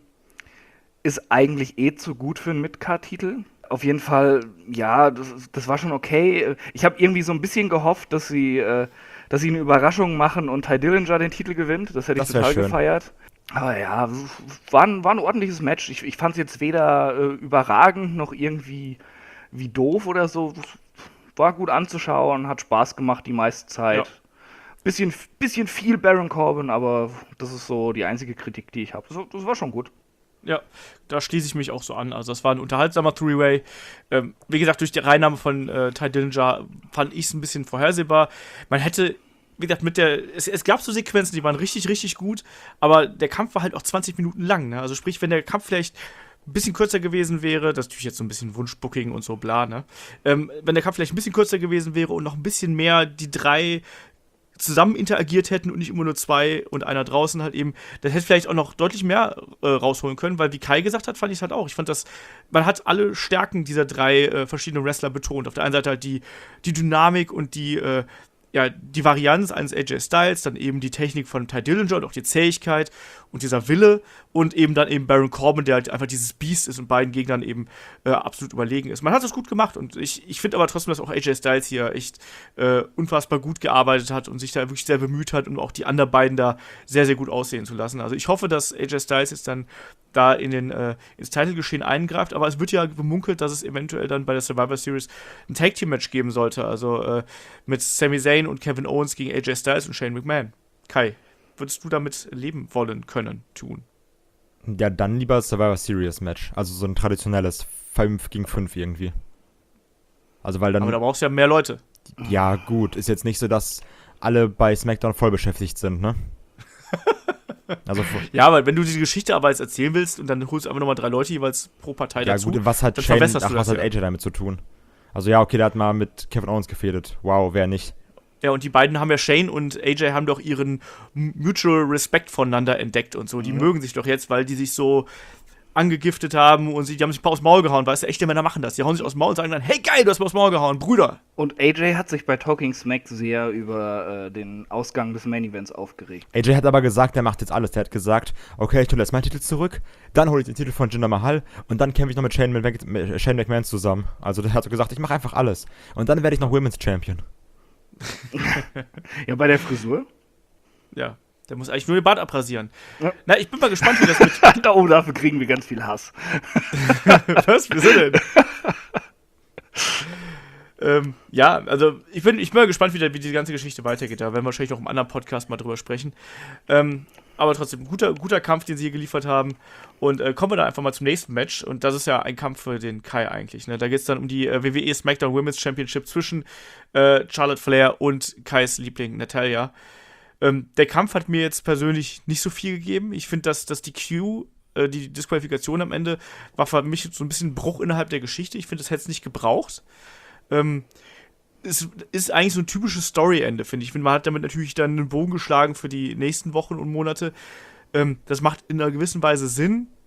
ist eigentlich eh zu gut für einen Mid-Card-Titel. Auf jeden Fall, ja, das, das war schon okay. Ich habe irgendwie so ein bisschen gehofft, dass sie, äh, dass sie eine Überraschung machen und Ty Dillinger den Titel gewinnt. Das hätte ich Das wär total schön. gefeiert. Aber ja, war ein, war ein ordentliches Match. Ich, ich fand es jetzt weder äh, überragend noch irgendwie wie doof oder so. War gut anzuschauen, hat Spaß gemacht die meiste Zeit. Ja. Bisschen, bisschen viel Baron Corbin, aber das ist so die einzige Kritik, die ich habe. Das, das war schon gut. Ja, da schließe ich mich auch so an. Also das war ein unterhaltsamer Three-Way. Ähm, wie gesagt, durch die Reinnahme von äh, Ty Dillinger fand ich es ein bisschen vorhersehbar. Man hätte, wie gesagt, mit der, es, es gab so Sequenzen, die waren richtig, richtig gut, aber der Kampf war halt auch zwanzig Minuten lang. Ne? Also sprich, wenn der Kampf vielleicht ein bisschen kürzer gewesen wäre, das ist natürlich jetzt so ein bisschen Wunschbooking und so bla, ne? Ähm, wenn der Kampf vielleicht ein bisschen kürzer gewesen wäre und noch ein bisschen mehr die drei zusammen interagiert hätten und nicht immer nur zwei und einer draußen halt eben, das hätte vielleicht auch noch deutlich mehr äh, rausholen können, weil wie Kai gesagt hat, fand ich es halt auch. Ich fand das, man hat alle Stärken dieser drei äh, verschiedenen Wrestler betont. Auf der einen Seite halt die, die Dynamik und die, äh, ja, die Varianz eines A J Styles, dann eben die Technik von Ty Dillinger und auch die Zähigkeit und dieser Wille und eben dann eben Baron Corbin, der halt einfach dieses Biest ist und beiden Gegnern eben äh, absolut überlegen ist. Man hat es gut gemacht und ich, ich finde aber trotzdem, dass auch A J Styles hier echt äh, unfassbar gut gearbeitet hat und sich da wirklich sehr bemüht hat, um auch die anderen beiden da sehr, sehr gut aussehen zu lassen. Also ich hoffe, dass A J Styles jetzt dann da in den, äh, ins Titelgeschehen eingreift, aber es wird ja bemunkelt, dass es eventuell dann bei der Survivor Series ein Tag-Team-Match geben sollte, also äh, mit Sami Zayn und Kevin Owens gegen A J Styles und Shane McMahon. Kai, würdest du damit leben wollen, können, tun? Ja, dann lieber Survivor Series Match. Also so ein traditionelles fünf gegen fünf irgendwie. Also weil dann, Aber da brauchst du ja mehr Leute. ja gut, ist jetzt nicht so, dass alle bei SmackDown voll beschäftigt sind, ne? Also, Ja, aber wenn du die Geschichte aber jetzt erzählen willst und dann holst du einfach nochmal drei Leute jeweils pro Partei ja dazu. gut, was hat dann Shane, verbesserst ach, du was das hat ja. A J damit zu tun? Also ja, okay, der hat mal mit Kevin Owens gefädelt. Wow, wer nicht? Ja, und die beiden haben ja, Shane und A J haben doch ihren Mutual Respect voneinander entdeckt und so. Die Mhm. mögen sich doch jetzt, weil die sich so angegiftet haben und sie, die haben sich ein paar aufs Maul gehauen. Weißt du, echte Männer machen das. Die hauen sich aufs Maul und sagen dann, hey geil, du hast mir aufs Maul gehauen, Brüder. Und A J hat sich bei Talking Smack sehr über äh, den Ausgang des Main Events aufgeregt. A J hat aber gesagt, er macht jetzt alles. Der hat gesagt, okay, ich hole jetzt meinen Titel zurück, dann hole ich den Titel von Jinder Mahal und dann kämpfe ich noch mit Shane, Mc- mit Shane McMahon zusammen. Also der hat so gesagt, ich mache einfach alles. Und dann werde ich noch Women's Champion. Ja, bei der Frisur. Ja, der muss eigentlich nur den Bart abrasieren. Ja. Na, ich bin mal gespannt, wie das mit... Da oben dafür kriegen wir ganz viel Hass. Was? Wieso denn? ähm, ja, also ich bin, ich bin mal gespannt, wie, der, wie die ganze Geschichte weitergeht. Da werden wir wahrscheinlich noch im anderen Podcast mal drüber sprechen. Ähm, aber trotzdem, guter, guter Kampf, den sie hier geliefert haben. Und äh, kommen wir da einfach mal zum nächsten Match. Und das ist ja ein Kampf für den Kai eigentlich. Ne? Da geht es dann um die äh, W W E SmackDown Women's Championship zwischen äh, Charlotte Flair und Kais Liebling Natalya. Ähm, der Kampf hat mir jetzt persönlich nicht so viel gegeben. Ich finde, dass, dass die Q, äh, die Disqualifikation am Ende, war für mich so ein bisschen ein Bruch innerhalb der Geschichte. Ich finde, das hätte es nicht gebraucht. Ähm, es ist eigentlich so ein typisches Story-Ende, finde ich. Ich finde, man hat damit natürlich dann einen Bogen geschlagen für die nächsten Wochen und Monate. Ähm, das macht in einer gewissen Weise Sinn.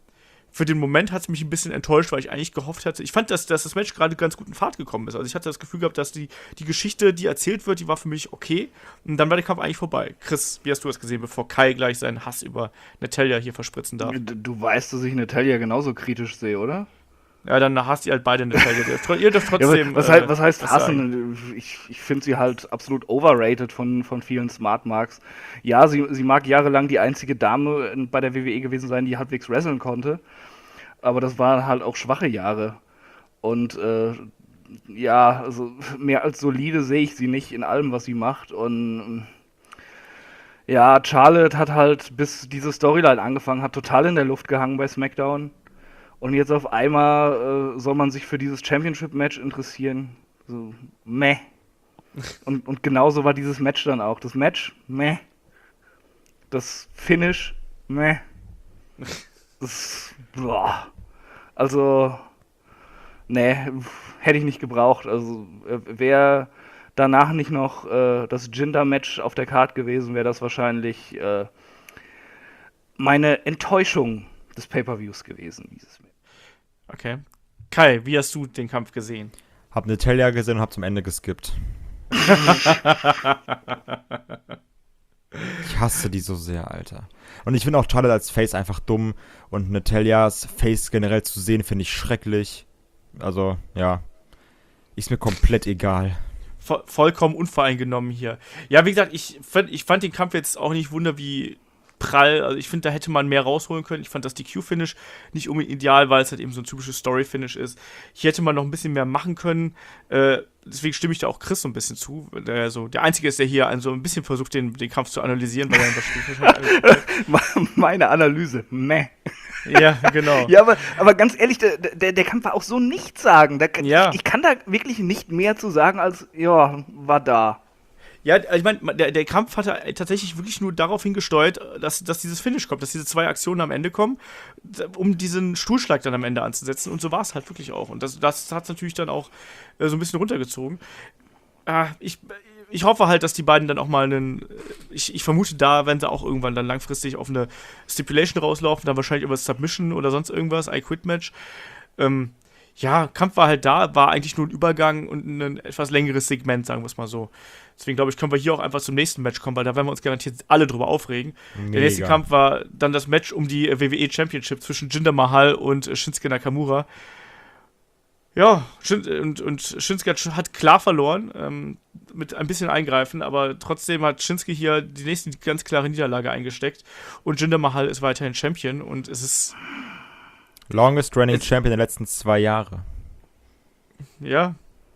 für den Moment hat es mich ein bisschen enttäuscht, weil ich eigentlich gehofft hatte, ich fand, dass, dass das Match gerade ganz gut in Fahrt gekommen ist. Also ich hatte das Gefühl gehabt, dass die, die Geschichte, die erzählt wird, die war für mich okay. Und dann war der Kampf eigentlich vorbei. Chris, wie hast du das gesehen, bevor Kai gleich seinen Hass über Natalya hier verspritzen darf? Du, du weißt, dass ich Natalya genauso kritisch sehe, oder? Ja, dann hasst ihr halt beide Natalya. Ihr dürft trotzdem. Ja, was, heißt, was heißt äh, was hassen? Ich, ich finde sie halt absolut overrated von, von vielen Smart Marks. Ja, sie, sie mag jahrelang die einzige Dame bei der W W E gewesen sein, die halbwegs wresteln konnte. Aber das waren halt auch schwache Jahre. Und äh, ja, also mehr als solide sehe ich sie nicht in allem, was sie macht. Und ja, Charlotte hat halt, bis diese Storyline angefangen hat, total in der Luft gehangen bei SmackDown. Und jetzt auf einmal äh, soll man sich für dieses Championship-Match interessieren. So, meh. Und, und genauso war dieses Match dann auch. Das Match, meh. Das Finish, meh. Das, boah. Also, nee, hätte ich nicht gebraucht. Also, wäre danach nicht noch äh, das Jinder-Match auf der Card gewesen, wäre das wahrscheinlich äh, meine Enttäuschung des Pay-Per-Views gewesen, dieses Match. Okay. Kai, wie hast du den Kampf gesehen? Hab Natalya gesehen und hab zum Ende geskippt. Ich hasse die so sehr, Alter. Und ich finde auch Charlotte als Face einfach dumm. Und Natalyas Face generell zu sehen, finde ich schrecklich. Also, ja. Ist mir komplett egal. Vo- vollkommen unvoreingenommen hier. Ja, wie gesagt, ich fand, ich fand den Kampf jetzt auch nicht wunder wie prall. Also ich finde, da hätte man mehr rausholen können. Ich fand das D Q-Finish nicht unbedingt ideal, weil es halt eben so ein typisches Story-Finish ist. Hier hätte man noch ein bisschen mehr machen können. Äh, deswegen stimme ich da auch Chris so ein bisschen zu. Der, so, der Einzige ist, der hier so ein bisschen versucht, den, den Kampf zu analysieren, weil er das Meine Analyse, meh. Ja, genau. Ja, aber, aber ganz ehrlich, der, der, der Kampf war auch so nichtssagend. Da, Ja. ich, ich kann da wirklich nicht mehr zu sagen, als, ja, war da. Ja, ich meine, der, der Kampf hatte tatsächlich wirklich nur darauf hingesteuert, dass, dass dieses Finish kommt, dass diese zwei Aktionen am Ende kommen, um diesen Stuhlschlag dann am Ende anzusetzen. Und so war es halt wirklich auch. Und das, das hat es natürlich dann auch äh, so ein bisschen runtergezogen. Äh, ich, ich hoffe halt, dass die beiden dann auch mal einen. Ich, ich vermute, da werden sie auch irgendwann dann langfristig auf eine Stipulation rauslaufen, dann wahrscheinlich über Submission oder sonst irgendwas, I-Quit-Match. Ähm, ja, Kampf war halt da, war eigentlich nur ein Übergang und ein etwas längeres Segment, sagen wir es mal so. Deswegen glaube ich, können wir hier auch einfach zum nächsten Match kommen, weil da werden wir uns garantiert alle drüber aufregen. Mega. Der nächste Kampf war dann das Match um die W W E Championship zwischen Jinder Mahal und äh, Shinsuke Nakamura. Ja, Shin- und, und Shinsuke hat, hat klar verloren, ähm, mit ein bisschen Eingreifen, aber trotzdem hat Shinsuke hier die nächste ganz klare Niederlage eingesteckt und Jinder Mahal ist weiterhin Champion und es ist, Longest Running Champion der letzten zwei Jahre. ja,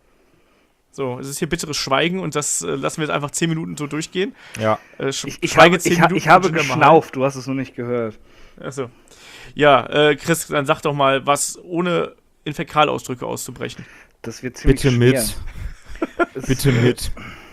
so, es ist hier bitteres Schweigen und das äh, lassen wir jetzt einfach zehn Minuten so durchgehen. Ja. Äh, sch- Ich, ich Schweige habe, zehn ich, ha- Minuten ich habe für Jinder Mahal. geschnauft, du hast es noch nicht gehört. Achso. Ja, äh, Chris, dann sag doch mal, was ohne in Fäkalausdrücke auszubrechen. Das wird ziemlich Bitte schwer. mit. Es- Bitte mit.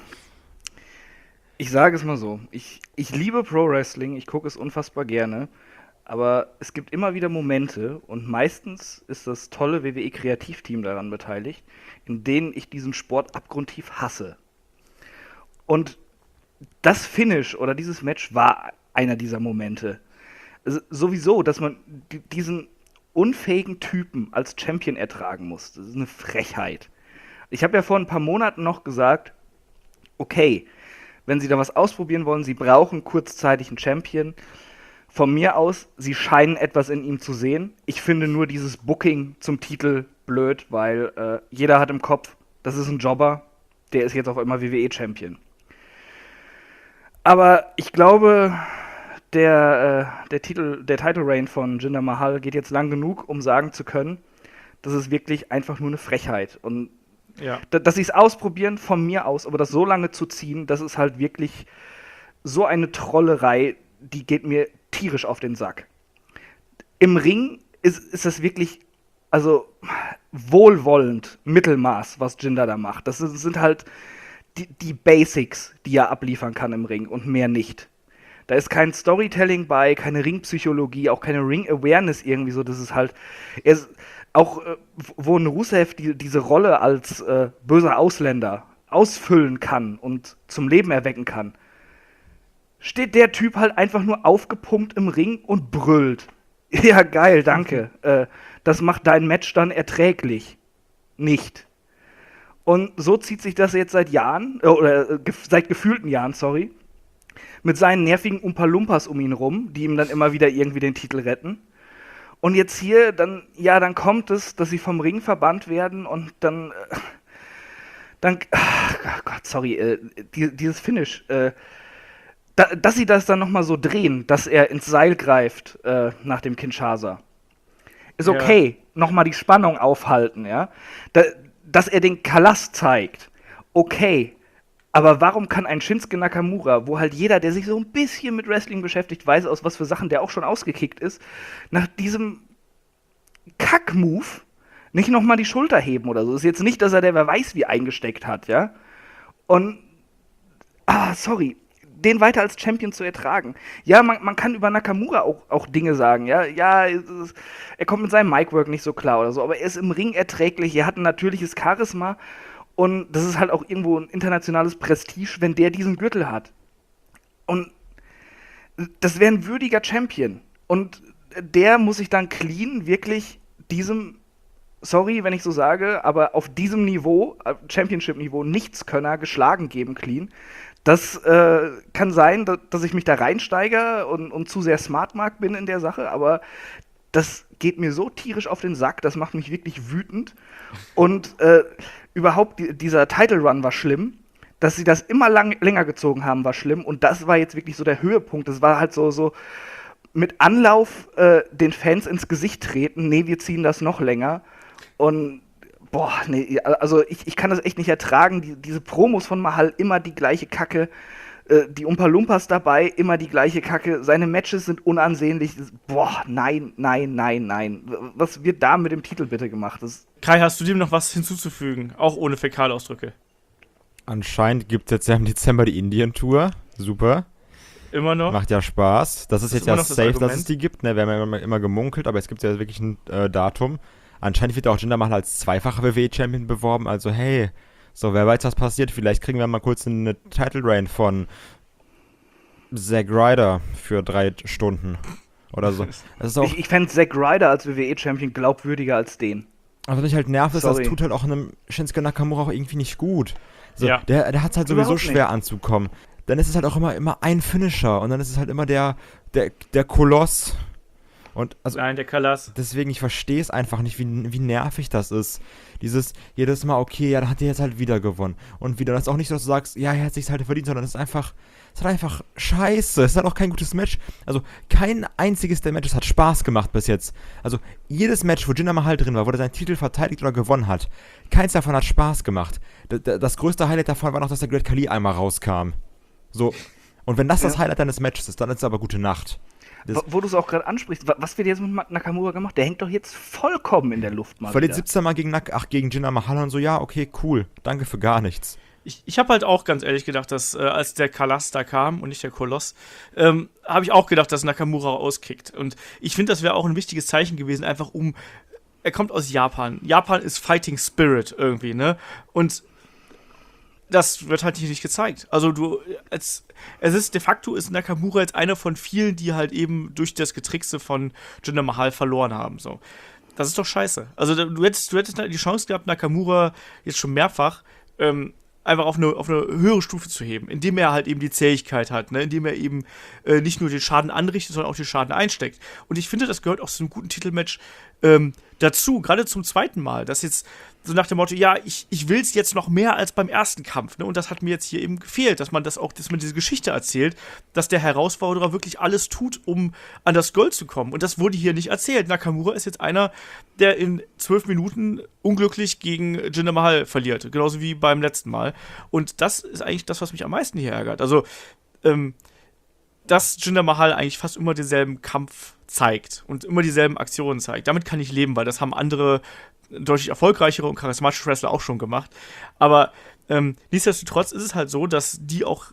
Ich sage es mal so, ich, ich liebe Pro Wrestling, ich gucke es unfassbar gerne, aber es gibt immer wieder Momente und meistens ist das tolle W W E-Kreativteam daran beteiligt, in denen ich diesen Sport abgrundtief hasse. Und das Finish oder dieses Match war einer dieser Momente. Also sowieso, dass man di- diesen unfähigen Typen als Champion ertragen muss, das ist eine Frechheit. Ich habe ja vor ein paar Monaten noch gesagt, okay, wenn sie da was ausprobieren wollen, sie brauchen kurzzeitig einen Champion. Von mir aus, sie scheinen etwas in ihm zu sehen. Ich finde nur dieses Booking zum Titel blöd, weil äh, jeder hat im Kopf, das ist ein Jobber, der ist jetzt auf einmal W W E-Champion. Aber ich glaube, der, äh, der Titel, der Title Reign von Jinder Mahal geht jetzt lang genug, um sagen zu können, das ist wirklich einfach nur eine Frechheit. Und Ja. da- dass sie es ausprobieren, von mir aus, aber das so lange zu ziehen, das ist halt wirklich so eine Trollerei, die geht mir tierisch auf den Sack. Im Ring ist, ist das wirklich, also wohlwollend, Mittelmaß, was Jinder da macht. Das sind, sind halt die, die Basics, die er abliefern kann im Ring und mehr nicht. Da ist kein Storytelling bei, keine Ringpsychologie, auch keine Ring-Awareness irgendwie so. Das ist halt, er ist, auch äh, wo ein Rusev die, diese Rolle als äh, böser Ausländer ausfüllen kann und zum Leben erwecken kann, steht der Typ halt einfach nur aufgepumpt im Ring und brüllt. Ja, geil, danke. äh, das macht dein Match dann erträglich. Nicht. Und so zieht sich das jetzt seit Jahren, äh, oder äh, gef- seit gefühlten Jahren, sorry, mit seinen nervigen Umpa-Lumpas um ihn rum, die ihm dann immer wieder irgendwie den Titel retten. Und jetzt hier, dann, ja, dann kommt es, dass sie vom Ring verbannt werden und dann, äh, dann, ach Gott, sorry, äh, die, dieses Finish, äh, da, dass sie das dann nochmal so drehen, dass er ins Seil greift äh, nach dem Kinshasa. Ist Ja. okay, nochmal die Spannung aufhalten, ja. Da, dass er den Kalas zeigt, okay. Aber warum kann ein Shinsuke Nakamura, wo halt jeder, der sich so ein bisschen mit Wrestling beschäftigt, weiß, aus was für Sachen der auch schon ausgekickt ist, nach diesem Kack-Move nicht nochmal die Schulter heben oder so? Ist jetzt nicht, dass er der wer weiß wie eingesteckt hat, ja? Und, ah, sorry, den weiter als Champion zu ertragen. Ja, man, man kann über Nakamura auch, auch Dinge sagen, ja? Ja, es ist, er kommt mit seinem Micwork nicht so klar oder so, aber er ist im Ring erträglich, er hat ein natürliches Charisma. Und das ist halt auch irgendwo ein internationales Prestige, wenn der diesen Gürtel hat. Und das wäre ein würdiger Champion. Und der muss sich dann clean wirklich diesem, sorry, wenn ich so sage, aber auf diesem Niveau, Championship-Niveau, Nichtskönner geschlagen geben, clean. Das äh, kann sein, dass, dass ich mich da reinsteige und, und zu sehr Smartmark bin in der Sache, aber das geht mir so tierisch auf den Sack, das macht mich wirklich wütend. Und äh, überhaupt, die, dieser Title Run war schlimm. Dass sie das immer lang, länger gezogen haben, war schlimm. Und das war jetzt wirklich so der Höhepunkt. Das war halt so, so mit Anlauf äh, den Fans ins Gesicht treten. Nee, wir ziehen das noch länger. Und boah, nee, also ich, ich kann das echt nicht ertragen. Die, diese Promos von Mahal, immer die gleiche Kacke. Die Umpa-Lumpas dabei, immer die gleiche Kacke. Seine Matches sind unansehnlich. Boah, nein, nein, nein, nein. Was wird da mit dem Titel bitte gemacht? Das Kai, hast du dem noch was hinzuzufügen? Auch ohne Fäkalausdrücke. Anscheinend gibt es jetzt ja im Dezember die Indien-Tour. Super. Immer noch? Macht ja Spaß. Das ist, Das jetzt ist immer ja noch das safe, dass Argument. es die gibt. Ne? Wir haben ja immer, immer gemunkelt, aber es gibt ja wirklich ein äh, Datum. Anscheinend wird auch Jinder Mahal als zweifacher W W E-Champion beworben. Also hey, so, wer weiß, was passiert. Vielleicht kriegen wir mal kurz eine Title Reign von Zack Ryder für drei Stunden oder so. Das ist auch, ich ich fände Zack Ryder als W W E-Champion glaubwürdiger als den. aber was mich halt nervt, ist, das Sorry. tut halt auch einem Shinsuke Nakamura auch irgendwie nicht gut. So, Ja. Der, der hat es halt sowieso Überhaupt schwer anzukommen. Dann ist es halt auch immer, immer ein Finisher und dann ist es halt immer der, der, der Koloss. Und also Nein, der Kalas. deswegen, ich verstehe es einfach nicht, wie, wie nervig das ist. Dieses, jedes Mal, okay, ja, dann hat er jetzt halt wieder gewonnen. Und wieder, das ist auch nicht so, dass du sagst, ja, er hat sich's halt verdient, sondern es ist einfach, es ist halt einfach scheiße. Es ist halt auch kein gutes Match. Also, kein einziges der Matches hat Spaß gemacht bis jetzt. Also, jedes Match, wo Jinder Mahal drin war, wo er seinen Titel verteidigt oder gewonnen hat, keins davon hat Spaß gemacht. D- d- Das größte Highlight davon war noch, dass der Great Khali einmal rauskam. So. Und wenn das das Ja. Highlight deines Matches ist, dann ist es aber gute Nacht. Das- Wo, wo du es auch gerade ansprichst, wa- was wird jetzt mit Ma- Nakamura gemacht? Der hängt doch jetzt vollkommen in der Luft mal Verliert wieder. siebzehn Mal gegen, Nak- ach, gegen Jinder Mahal und so, ja, okay, cool. Danke für gar nichts. Ich, ich habe halt auch ganz ehrlich gedacht, dass äh, als der Kalas da kam und nicht der Koloss, ähm, habe ich auch gedacht, dass Nakamura auskickt. Und ich finde, das wäre auch ein wichtiges Zeichen gewesen, einfach um. Er kommt aus Japan. Japan ist Fighting Spirit irgendwie, ne? Und das wird halt hier nicht gezeigt. Also du, als, es ist de facto ist Nakamura jetzt einer von vielen, die halt eben durch das Getrickse von Jinder Mahal verloren haben, so. Das ist doch scheiße. Also du hättest, du hättest die Chance gehabt, Nakamura jetzt schon mehrfach ähm, einfach auf eine, auf eine höhere Stufe zu heben, indem er halt eben die Zähigkeit hat, ne? Indem er eben äh, nicht nur den Schaden anrichtet, sondern auch den Schaden einsteckt. Und ich finde, das gehört auch zu einem guten Titelmatch ähm, dazu, gerade zum zweiten Mal, dass jetzt so nach dem Motto, ja, ich, ich will es jetzt noch mehr als beim ersten Kampf, ne? Und das hat mir jetzt hier eben gefehlt, dass man das auch, dass man diese Geschichte erzählt, dass der Herausforderer wirklich alles tut, um an das Gold zu kommen. Und das wurde hier nicht erzählt. Nakamura ist jetzt einer, der in zwölf Minuten unglücklich gegen Jinder Mahal verliert, genauso wie beim letzten Mal. Und das ist eigentlich das, was mich am meisten hier ärgert. Also, ähm, dass Jinder Mahal eigentlich fast immer denselben Kampf zeigt und immer dieselben Aktionen zeigt. Damit kann ich leben, weil das haben andere deutlich erfolgreichere und charismatische Wrestler auch schon gemacht. Aber ähm, nichtsdestotrotz ist es halt so, dass die auch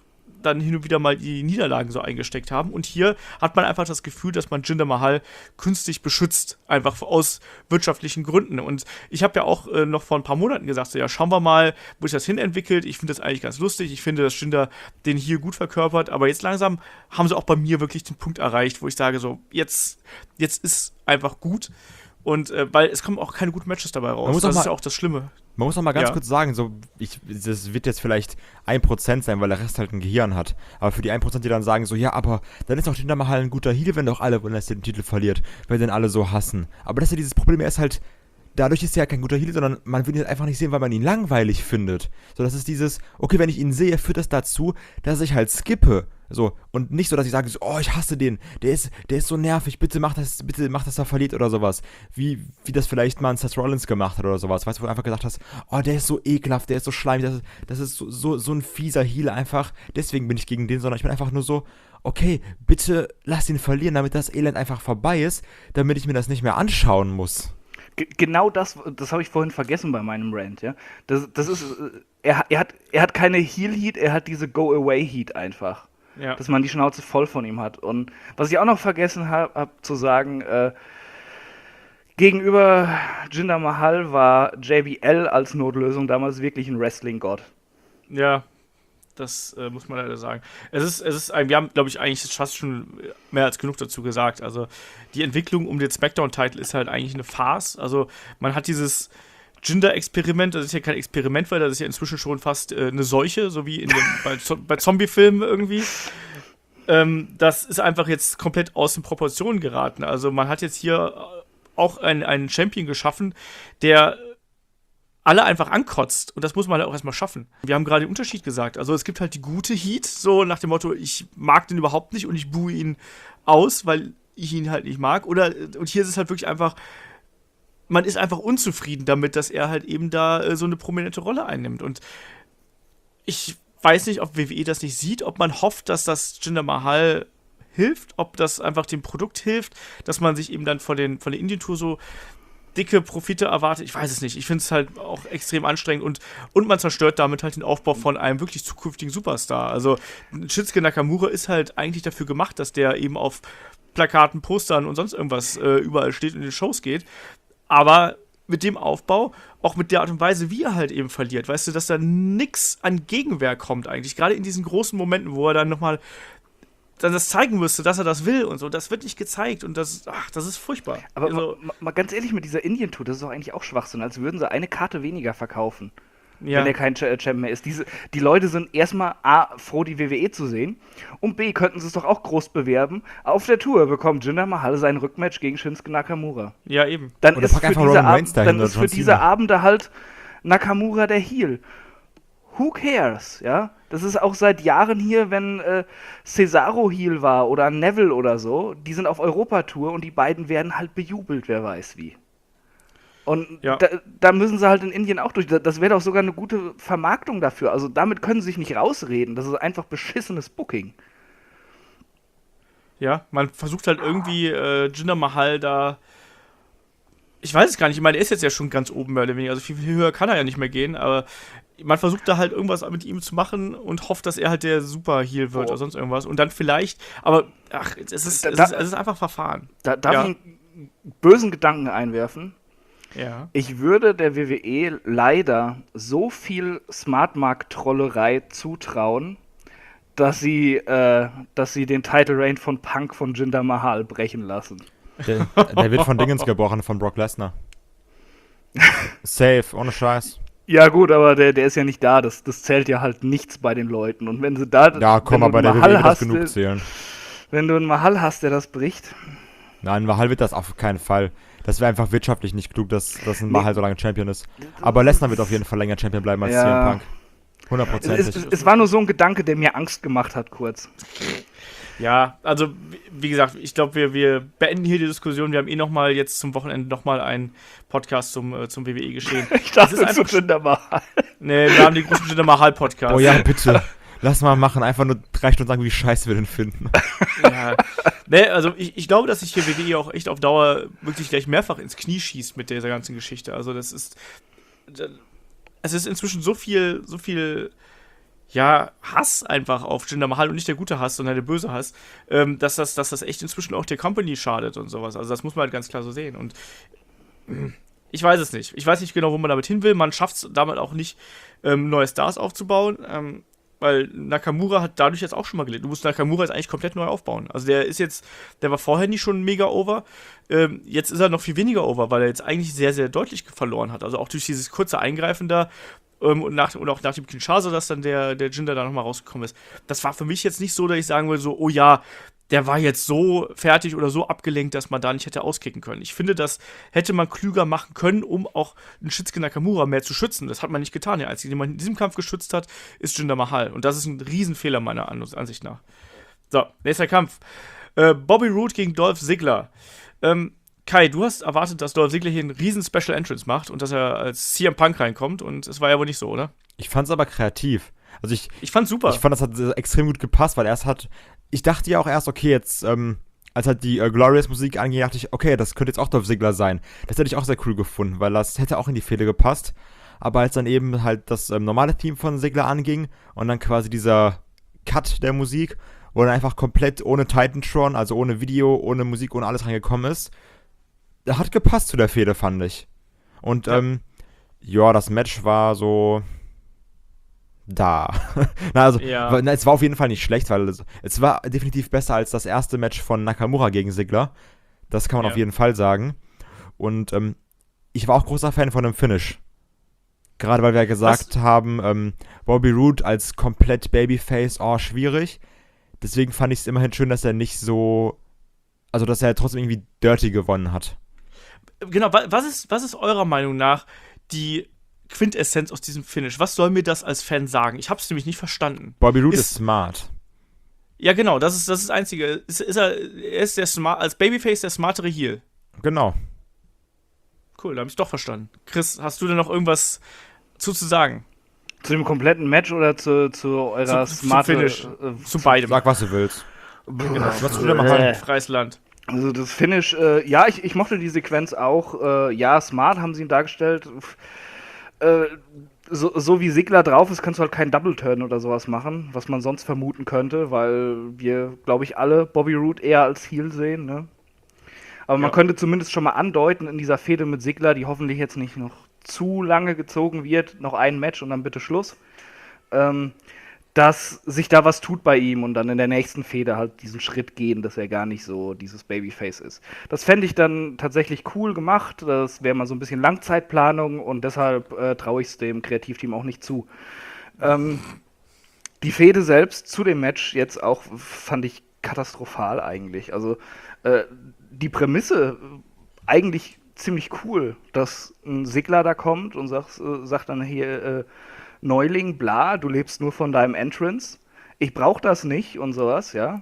dann hin und wieder mal die Niederlagen so eingesteckt haben. Und hier hat man einfach das Gefühl, dass man Jinder Mahal künstlich beschützt, einfach aus wirtschaftlichen Gründen. Und ich habe ja auch äh, noch vor ein paar Monaten gesagt, so, ja, schauen wir mal, wo sich das hin entwickelt. Ich finde das eigentlich ganz lustig. Ich finde, dass Jinder den hier gut verkörpert. Aber jetzt langsam haben sie auch bei mir wirklich den Punkt erreicht, wo ich sage, so, jetzt, jetzt ist einfach gut. Und äh, weil es kommen auch keine guten Matches dabei raus. Das ist ja auch das Schlimme. Man muss noch mal ganz Ja. kurz sagen, so, ich, das wird jetzt vielleicht ein Prozent sein, weil der Rest halt ein Gehirn hat. Aber für die ein Prozent, die dann sagen so, ja, aber dann ist doch Jinder Mahal ein guter Heel, wenn doch alle wollen, dass er den Titel verliert, weil den alle so hassen. Aber das ist ja dieses Problem, er ist halt, dadurch ist er ja kein guter Heel, sondern man will ihn einfach nicht sehen, weil man ihn langweilig findet. So, das ist dieses, okay, wenn ich ihn sehe, führt das dazu, dass ich halt skippe. So, und nicht so, dass ich sage, so, oh, ich hasse den, der ist, der ist so nervig, bitte mach das, bitte mach, dass er verliert oder sowas. Wie, wie das vielleicht mal ein Seth Rollins gemacht hat oder sowas. Weißt du, wo du einfach gesagt hast, oh, der ist so ekelhaft, der ist so schleimig, das ist, das ist so, so, so ein fieser Heel einfach. Deswegen bin ich gegen den, sondern ich bin einfach nur so, okay, bitte lass ihn verlieren, damit das Elend einfach vorbei ist, damit ich mir das nicht mehr anschauen muss. G- Genau das, das habe ich vorhin vergessen bei meinem Rant, ja. Das, das ist, äh, er, er, hat, er hat keine Heel-Heat, er hat diese Go-Away-Heat einfach. Ja. Dass man die Schnauze voll von ihm hat. Und was ich auch noch vergessen habe hab zu sagen, äh, gegenüber Jinder Mahal war J B L als Notlösung damals wirklich ein Wrestling-Gott. Ja, das äh, muss man leider sagen. Es ist, es ist, ein- wir haben, glaube ich, eigentlich fast schon mehr als genug dazu gesagt. Also die Entwicklung um den SmackDown-Titel ist halt eigentlich eine Farce. Also man hat dieses Jinder-Experiment, das ist ja kein Experiment, weil das ist ja inzwischen schon fast äh, eine Seuche, so wie in dem, bei, Zo- bei Zombie-Filmen irgendwie. Ähm, das ist einfach jetzt komplett aus den Proportionen geraten. Also man hat jetzt hier auch einen, einen Champion geschaffen, der alle einfach ankotzt. Und das muss man halt auch erstmal schaffen. Wir haben gerade den Unterschied gesagt. Also es gibt halt die gute Heat, so nach dem Motto, ich mag den überhaupt nicht und ich buhe ihn aus, weil ich ihn halt nicht mag. Oder, und hier ist es halt wirklich einfach, man ist einfach unzufrieden damit, dass er halt eben da äh, so eine prominente Rolle einnimmt. Und ich weiß nicht, ob W W E das nicht sieht, ob man hofft, dass das Jinder Mahal hilft, ob das einfach dem Produkt hilft, dass man sich eben dann von, den, von der Indien-Tour so dicke Profite erwartet. Ich weiß es nicht. Ich finde es halt auch extrem anstrengend und, und man zerstört damit halt den Aufbau von einem wirklich zukünftigen Superstar. Also Shinsuke Nakamura ist halt eigentlich dafür gemacht, dass der eben auf Plakaten, Postern und sonst irgendwas äh, überall steht und in den Shows geht. Aber mit dem Aufbau, auch mit der Art und Weise, wie er halt eben verliert, weißt du, dass da nix an Gegenwehr kommt eigentlich. Gerade in diesen großen Momenten, wo er dann nochmal dann das zeigen müsste, dass er das will und so. Das wird nicht gezeigt und das, ach, das ist furchtbar. Aber also, mal, mal ganz ehrlich, mit dieser Indien-Tour, das ist doch eigentlich auch Schwachsinn, als würden sie eine Karte weniger verkaufen, ja. wenn er kein Ch- Champ mehr ist. Diese, die Leute sind erstmal A, froh, die W W E zu sehen, und B, könnten sie es doch auch groß bewerben. Auf der Tour bekommt Jinder Mahal sein Rückmatch gegen Shinsuke Nakamura. Ja, eben. Dann Oder ist pack für einfach diese, Roman Ab- Reigns dahin dann oder ist für John diese Cena. Abende halt Nakamura der Heel. Who cares, ja? Das ist auch seit Jahren hier, wenn äh, Cesaro Heel war oder Neville oder so, die sind auf Europatour und die beiden werden halt bejubelt, wer weiß wie. Und Ja. da, da müssen sie halt in Indien auch durch. Da- Das wäre doch sogar eine gute Vermarktung dafür. Also damit können sie sich nicht rausreden. Das ist einfach beschissenes Booking. Ja, man versucht halt irgendwie äh, Jinder Mahal da. Ich weiß es gar nicht, ich meine, er ist jetzt ja schon ganz oben mehr oder weniger, also viel, viel höher kann er ja nicht mehr gehen, aber man versucht da halt irgendwas mit ihm zu machen und hofft, dass er halt der Super-Heel wird Oh. oder sonst irgendwas und dann vielleicht, aber ach, es ist, Da- es da- ist, es ist einfach Verfahren. Da darf Ja. ich einen bösen Gedanken einwerfen. Ja. Ich würde der W W E leider so viel Smartmark-Trollerei zutrauen, dass sie, äh, dass sie den Title Reign von Punk von Jinder Mahal brechen lassen. Der, der wird von Dingens gebrochen, von Brock Lesnar. Safe, ohne Scheiß. Ja gut, aber der, der ist ja nicht da. Das, das zählt ja halt nichts bei den Leuten. Und wenn sie da, Ja, komm, wenn du aber der einen W W E Mahal wird das hast, genug der- zählen. wenn du einen Mahal hast, der das bricht. Nein, Mahal wird das auf keinen Fall. Das wäre einfach wirtschaftlich nicht klug, dass, dass ein Nee. Mahal so lange Champion ist. Aber Lesnar wird auf jeden Fall länger Champion bleiben als Ja. C M Punk. Es, Hundertprozentig. es, es war nur so ein Gedanke, der mir Angst gemacht hat, kurz. Ja, also wie- wie gesagt, ich glaube, wir, wir beenden hier die Diskussion. Wir haben eh noch mal jetzt zum Wochenende noch mal einen Podcast zum, äh, zum W W E geschehen. Ich dachte, ist einfach zu Jinder Mahal. Nee, wir haben den großen Jinder Mahal Podcast. Oh ja, bitte. Lass mal machen. Einfach nur drei Stunden sagen, wie scheiße wir den finden. Ja. Nee, also ich, ich glaube, dass sich hier W W E auch echt auf Dauer wirklich gleich mehrfach ins Knie schießt mit dieser ganzen Geschichte. Also das ist, es ist inzwischen so viel, so viel ja, Hass einfach auf Jinder Mahal und nicht der gute Hass, sondern der böse Hass, ähm, dass, das, dass das echt inzwischen auch der Company schadet und sowas. Also das muss man halt ganz klar so sehen. Und ich weiß es nicht. Ich weiß nicht genau, wo man damit hin will. Man schafft es damit auch nicht, ähm, neue Stars aufzubauen, ähm, weil Nakamura hat dadurch jetzt auch schon mal gelitten. Du musst Nakamura jetzt eigentlich komplett neu aufbauen. Also der ist jetzt, der war vorher nicht schon mega over. Ähm, jetzt ist er noch viel weniger over, weil er jetzt eigentlich sehr, sehr deutlich verloren hat. Also auch durch dieses kurze Eingreifen da, Ähm, und, nach, und auch nach dem Kinshasa, dass dann der, der Jinder da nochmal rausgekommen ist. Das war für mich jetzt nicht so, dass ich sagen würde, so, oh ja, der war jetzt so fertig oder so abgelenkt, dass man da nicht hätte auskicken können. Ich finde, das hätte man klüger machen können, um auch einen Shinsuke Nakamura mehr zu schützen. Das hat man nicht getan. Der Einzige, den man in diesem Kampf geschützt hat, ist Jinder Mahal. Und das ist ein Riesenfehler meiner Ansicht nach. So, nächster Kampf. Äh, Bobby Roode gegen Dolph Ziggler. Ähm, Kai, du hast erwartet, dass Dolph Ziggler hier einen riesen Special Entrance macht und dass er als C M Punk reinkommt und es war ja wohl nicht so, oder? Ich fand's aber kreativ. Also ich, ich fand's super. Ich fand, das hat extrem gut gepasst, weil erst hat, ich dachte ja auch erst, okay, jetzt, ähm, als halt die äh, Glorious-Musik anging, dachte ich, okay, das könnte jetzt auch Dolph Ziggler sein. Das hätte ich auch sehr cool gefunden, weil das hätte auch in die Fehde gepasst. Aber als dann eben halt das ähm, normale Theme von Ziggler anging und dann quasi dieser Cut der Musik, wo dann einfach komplett ohne Titantron, also ohne Video, ohne Musik, ohne alles reingekommen ist, hat gepasst zu der Fehde, fand ich. Und, ja, ähm, ja, das Match war so da. na, also, ja. na, es war auf jeden Fall nicht schlecht, weil es, es war definitiv besser als das erste Match von Nakamura gegen Ziggler. Das kann man ja. auf jeden Fall sagen. Und, ähm, ich war auch großer Fan von dem Finish. Gerade weil wir ja gesagt Was? haben, ähm, Bobby Roode als komplett Babyface, oh, schwierig. Deswegen fand ich es immerhin schön, dass er nicht so, also dass er trotzdem irgendwie dirty gewonnen hat. Genau, was ist, was ist eurer Meinung nach die Quintessenz aus diesem Finish? Was soll mir das als Fan sagen? Ich hab's nämlich nicht verstanden. Bobby Roode ist, ist smart. Ja, genau, das ist das, ist das Einzige. Ist, ist er, er ist der smart, als Babyface der smartere Heel. Genau. Cool, da hab ich doch verstanden. Chris, hast du denn noch irgendwas zu, zu sagen? Zu dem kompletten Match oder zu, zu eurer zu, smarte... Zu Finish. Äh, zu beidem. Sag, was du willst. Genau. Was du wieder machen? Freies Land. Also das Finish, äh, ja, ich, ich mochte die Sequenz auch. Äh, ja, smart haben sie ihn dargestellt. Äh, so, so wie Ziggler drauf ist, kannst du halt keinen Double Turn oder sowas machen, was man sonst vermuten könnte, weil wir, glaube ich, alle Bobby Roode eher als Heel sehen, ne? Aber man ja. könnte zumindest schon mal andeuten in dieser Fehde mit Ziggler, die hoffentlich jetzt nicht noch zu lange gezogen wird, noch ein Match und dann bitte Schluss, ähm, dass sich da was tut bei ihm und dann in der nächsten Fehde halt diesen Schritt gehen, dass er gar nicht so dieses Babyface ist. Das fände ich dann tatsächlich cool gemacht, das wäre mal so ein bisschen Langzeitplanung und deshalb äh, traue ich es dem Kreativteam auch nicht zu. Ähm, die Fehde selbst zu dem Match jetzt auch fand ich katastrophal eigentlich. Also äh, die Prämisse eigentlich ziemlich cool, dass ein Ziggler da kommt und sagt, äh, sagt dann hier, äh, Neuling, bla, du lebst nur von deinem Entrance. Ich brauch das nicht und sowas, ja.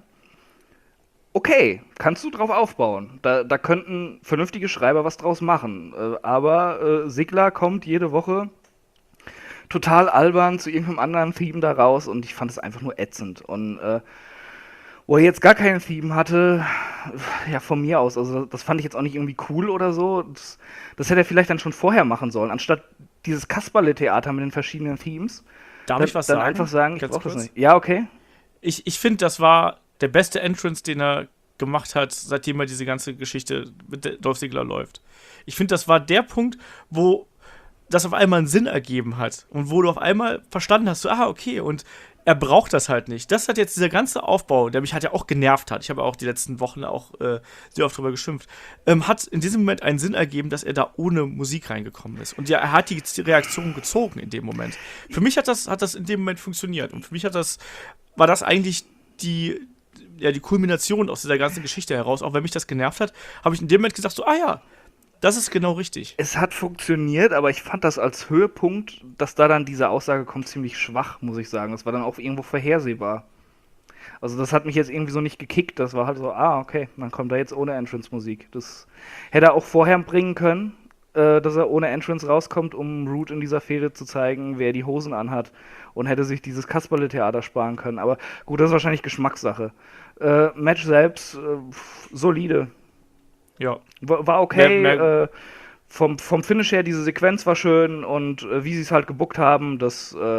Okay, kannst du drauf aufbauen. Da, da könnten vernünftige Schreiber was draus machen. Äh, aber äh, Ziggler kommt jede Woche total albern zu irgendeinem anderen Theme da raus und ich fand es einfach nur ätzend. Und äh, wo er jetzt gar keinen Theme hatte, ja, von mir aus, also das fand ich jetzt auch nicht irgendwie cool oder so. Das, das hätte er vielleicht dann schon vorher machen sollen, anstatt dieses Kasperle-Theater mit den verschiedenen Themes. Darf dann, ich was dann sagen? einfach sagen, ich Ganz brauch das kurz? nicht. Ja, okay. Ich, ich finde, das war der beste Entrance, den er gemacht hat, seitdem er diese ganze Geschichte mit Dolph Ziggler läuft. Ich finde, das war der Punkt, wo das auf einmal einen Sinn ergeben hat und wo du auf einmal verstanden hast, so, ah, okay, und er braucht das halt nicht. Das hat jetzt dieser ganze Aufbau, der mich halt ja auch genervt hat, ich habe auch die letzten Wochen auch äh, sehr oft drüber geschimpft, ähm, hat in diesem Moment einen Sinn ergeben, dass er da ohne Musik reingekommen ist. Und ja, er hat die Reaktion gezogen in dem Moment. Für mich hat das, hat das in dem Moment funktioniert. Und für mich hat das, war das eigentlich die, ja, die Kulmination aus dieser ganzen Geschichte heraus. Auch wenn mich das genervt hat, habe ich in dem Moment gesagt, so, ah ja, das ist genau richtig. Es hat funktioniert, aber ich fand das als Höhepunkt, dass da dann diese Aussage kommt, ziemlich schwach, muss ich sagen. Das war dann auch irgendwo vorhersehbar. Also das hat mich jetzt irgendwie so nicht gekickt. Das war halt so, ah, okay, dann kommt er jetzt ohne Entrance-Musik. Das hätte er auch vorher bringen können, äh, dass er ohne Entrance rauskommt, um Roode in dieser Fehde zu zeigen, wer die Hosen anhat. Und hätte sich dieses Kasperle-Theater sparen können. Aber gut, das ist wahrscheinlich Geschmackssache. Äh, Match selbst, äh, solide. Ja. War, war okay. Mehr, mehr äh, vom, vom Finish her, diese Sequenz war schön und äh, wie sie es halt gebuckt haben, das, äh,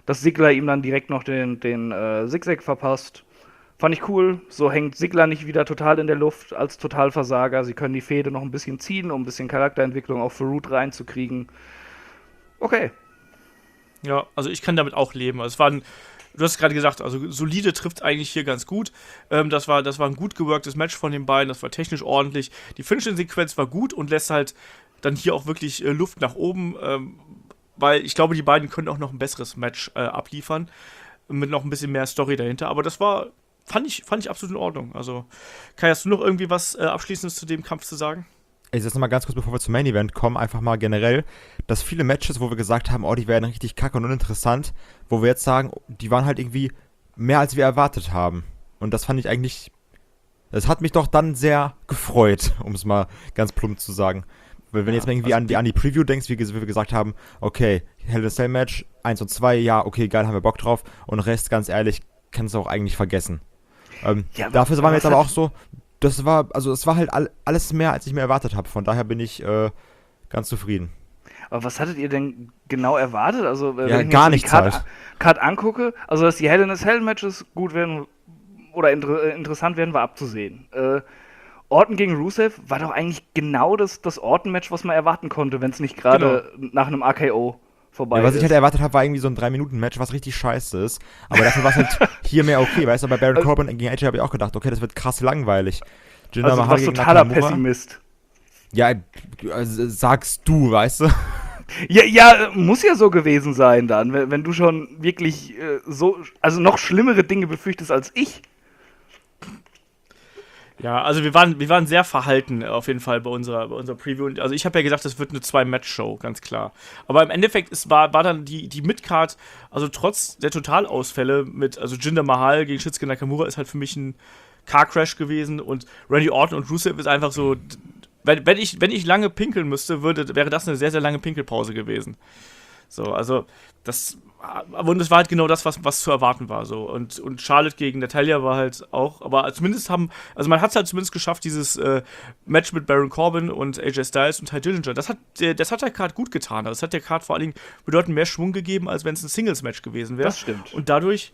dass Ziggler ihm dann direkt noch den, den äh, Zigzag verpasst. Fand ich cool. So hängt Ziggler nicht wieder total in der Luft als Totalversager. Sie können die Fehde noch ein bisschen ziehen, um ein bisschen Charakterentwicklung auch für Root reinzukriegen. Okay. Ja, also ich kann damit auch leben. Also es war ein, du hast gerade gesagt, also solide trifft eigentlich hier ganz gut. Ähm, das war, das war ein gut geworktes Match von den beiden. Das war technisch ordentlich. Die Finishing-Sequenz war gut und lässt halt dann hier auch wirklich äh, Luft nach oben. Ähm, weil ich glaube, die beiden können auch noch ein besseres Match äh, abliefern. Mit noch ein bisschen mehr Story dahinter. Aber das war, fand ich, fand ich absolut in Ordnung. Also, Kai, hast du noch irgendwie was äh, Abschließendes zu dem Kampf zu sagen? Ich jetzt nochmal ganz kurz, bevor wir zum Main Event kommen, einfach mal generell, dass viele Matches, wo wir gesagt haben, oh, die werden richtig kacke und uninteressant, wo wir jetzt sagen, die waren halt irgendwie mehr, als wir erwartet haben. Und das fand ich eigentlich, das hat mich doch dann sehr gefreut, um es mal ganz plump zu sagen. Weil wenn du Ja, jetzt mal irgendwie also an die, an die Preview denkst, wie, wie wir gesagt haben, okay, Hell in a Cell Match, eins und zwei, ja, okay, geil, haben wir Bock drauf. Und Rest, ganz ehrlich, kannst du auch eigentlich vergessen. Ähm, Ja, aber- dafür waren wir jetzt aber aber was auch so, das war, also es war halt all, alles mehr, als ich mir erwartet habe. Von daher bin ich äh, ganz zufrieden. Aber was hattet ihr denn genau erwartet? Also, äh, Ja, wenn ich gar mir jetzt nichts die Card, halt. Card angucke, also dass die Hell in a Cell Matches gut werden oder inter äh, interessant werden, war abzusehen. Äh, Orton gegen Rusev war doch eigentlich genau das, das Orton-Match, was man erwarten konnte, wenn es nicht gerade nach einem R K O vorbei Ja, was ist. ich halt erwartet habe, war irgendwie so ein drei Minuten Match, was richtig scheiße ist. Aber dafür war es halt hier mehr okay. Weißt du, bei Baron Corbin gegen A J habe ich auch gedacht, okay, das wird krass langweilig. Jinder Also du Mahal warst gegen totaler Nakamura. Pessimist. Ja, äh, sagst du, weißt du? Ja, ja, muss ja so gewesen sein dann, wenn, wenn du schon wirklich äh, so, also noch schlimmere Dinge befürchtest als ich. Ja, also wir waren, wir waren sehr verhalten auf jeden Fall bei unserer, bei unserer Preview. Und also ich habe ja gesagt, das wird eine Zwei-Match-Show, ganz klar. Aber im Endeffekt ist, war, war dann die, die Midcard, also trotz der Totalausfälle mit, also Jinder Mahal gegen Shinsuke Nakamura ist halt für mich ein Car-Crash gewesen und Randy Orton und Rusev ist einfach so, wenn, wenn, ich, wenn ich lange pinkeln müsste, würde, wäre das eine sehr, sehr lange Pinkelpause gewesen. So, also das, und das war halt genau das, was, was zu erwarten war. So. Und, und Charlotte gegen Natalya war halt auch, aber zumindest haben, also man hat es halt zumindest geschafft, dieses äh, Match mit Baron Corbin und A J Styles und Ty Dillinger, das hat, das hat der Card gut getan. Das hat der Card vor allen Dingen bedeutend mehr Schwung gegeben, als wenn es ein Singles-Match gewesen wäre. Das stimmt. Und dadurch,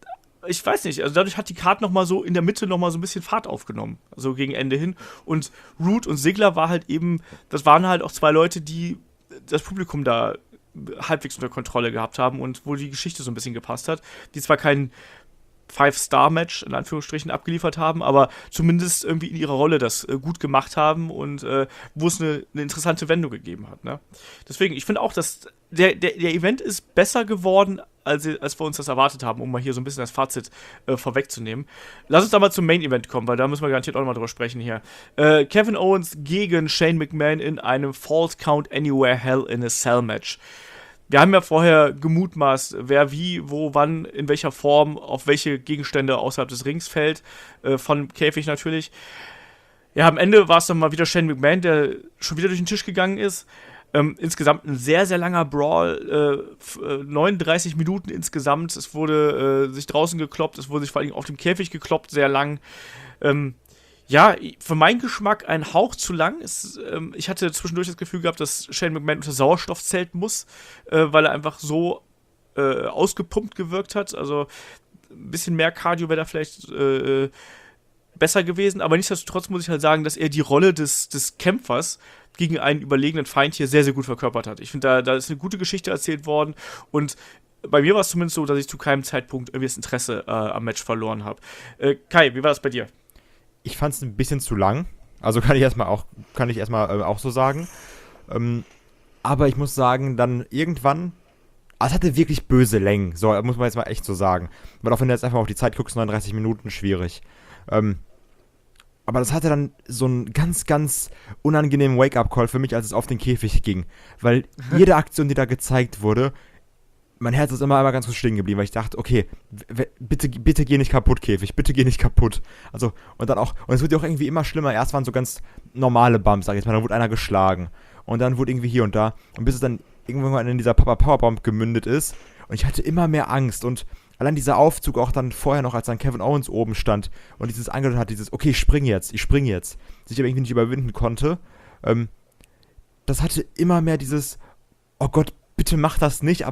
ich weiß nicht, also dadurch hat die Card nochmal so in der Mitte nochmal so ein bisschen Fahrt aufgenommen, so gegen Ende hin. Und Root und Ziggler war halt eben, das waren halt auch zwei Leute, die das Publikum da halbwegs unter Kontrolle gehabt haben und wo die Geschichte so ein bisschen gepasst hat, die zwar kein Five-Star-Match in Anführungsstrichen abgeliefert haben, aber zumindest irgendwie in ihrer Rolle das äh, gut gemacht haben und äh, wo es eine, eine interessante Wendung gegeben hat. Ne? Deswegen, ich finde auch, dass der, der, der Event ist besser geworden, als, als wir uns das erwartet haben, um mal hier so ein bisschen das Fazit äh, vorwegzunehmen. Lass uns da mal zum Main-Event kommen, weil da müssen wir garantiert auch noch mal drüber sprechen hier. Äh, Kevin Owens gegen Shane McMahon in einem Falls Count Anywhere Hell in a Cell Match. Wir haben ja vorher gemutmaßt, wer wie, wo, wann, in welcher Form, auf welche Gegenstände außerhalb des Rings fällt, äh, von Käfig natürlich. Ja, am Ende war es dann mal wieder Shane McMahon, der schon wieder durch den Tisch gegangen ist. Ähm, insgesamt ein sehr, sehr langer Brawl, äh, f- äh, neununddreißig Minuten insgesamt. Es wurde äh, sich draußen gekloppt, es wurde sich vor allem auf dem Käfig gekloppt, sehr lang. Ähm, ja, für meinen Geschmack ein Hauch zu lang. Es, ähm, ich hatte zwischendurch das Gefühl gehabt, dass Shane McMahon unter Sauerstoff zelten muss, äh, weil er einfach so äh, ausgepumpt gewirkt hat. Also ein bisschen mehr Cardio wäre da vielleicht äh, besser gewesen. Aber nichtsdestotrotz muss ich halt sagen, dass er die Rolle des, des Kämpfers gegen einen überlegenen Feind hier sehr, sehr gut verkörpert hat. Ich finde, da, da ist eine gute Geschichte erzählt worden und bei mir war es zumindest so, dass ich zu keinem Zeitpunkt irgendwie das Interesse äh, am Match verloren habe. Äh, Kai, wie war das bei dir? Ich fand es ein bisschen zu lang. Also kann ich erstmal auch, kann ich erstmal äh, auch so sagen. Ähm, aber ich muss sagen, dann irgendwann, ah, es hatte wirklich böse Längen. So, muss man jetzt mal echt so sagen. Weil auch wenn du jetzt einfach auf die Zeit guckst, neununddreißig Minuten, schwierig. Ähm, aber das hatte dann so einen ganz, ganz unangenehmen Wake-up-Call für mich, als es auf den Käfig ging. Weil jede Aktion, die da gezeigt wurde, mein Herz ist immer einmal ganz kurz stehen geblieben, weil ich dachte, okay, w- bitte, bitte geh nicht kaputt, Käfig, bitte geh nicht kaputt. Also, und dann auch, und es wurde ja auch irgendwie immer schlimmer. Erst waren so ganz normale Bumps, sag ich jetzt mal, dann wurde einer geschlagen. Und dann wurde irgendwie hier und da. Und bis es dann irgendwann in dieser Papa Powerbomb gemündet ist. Und ich hatte immer mehr Angst. Und allein dieser Aufzug auch dann vorher noch, als dann Kevin Owens oben stand und dieses angedeutet hat, dieses, okay, ich spring jetzt, ich spring jetzt, sich aber irgendwie nicht überwinden konnte. Ähm, das hatte immer mehr dieses, oh Gott, bitte mach das nicht, aber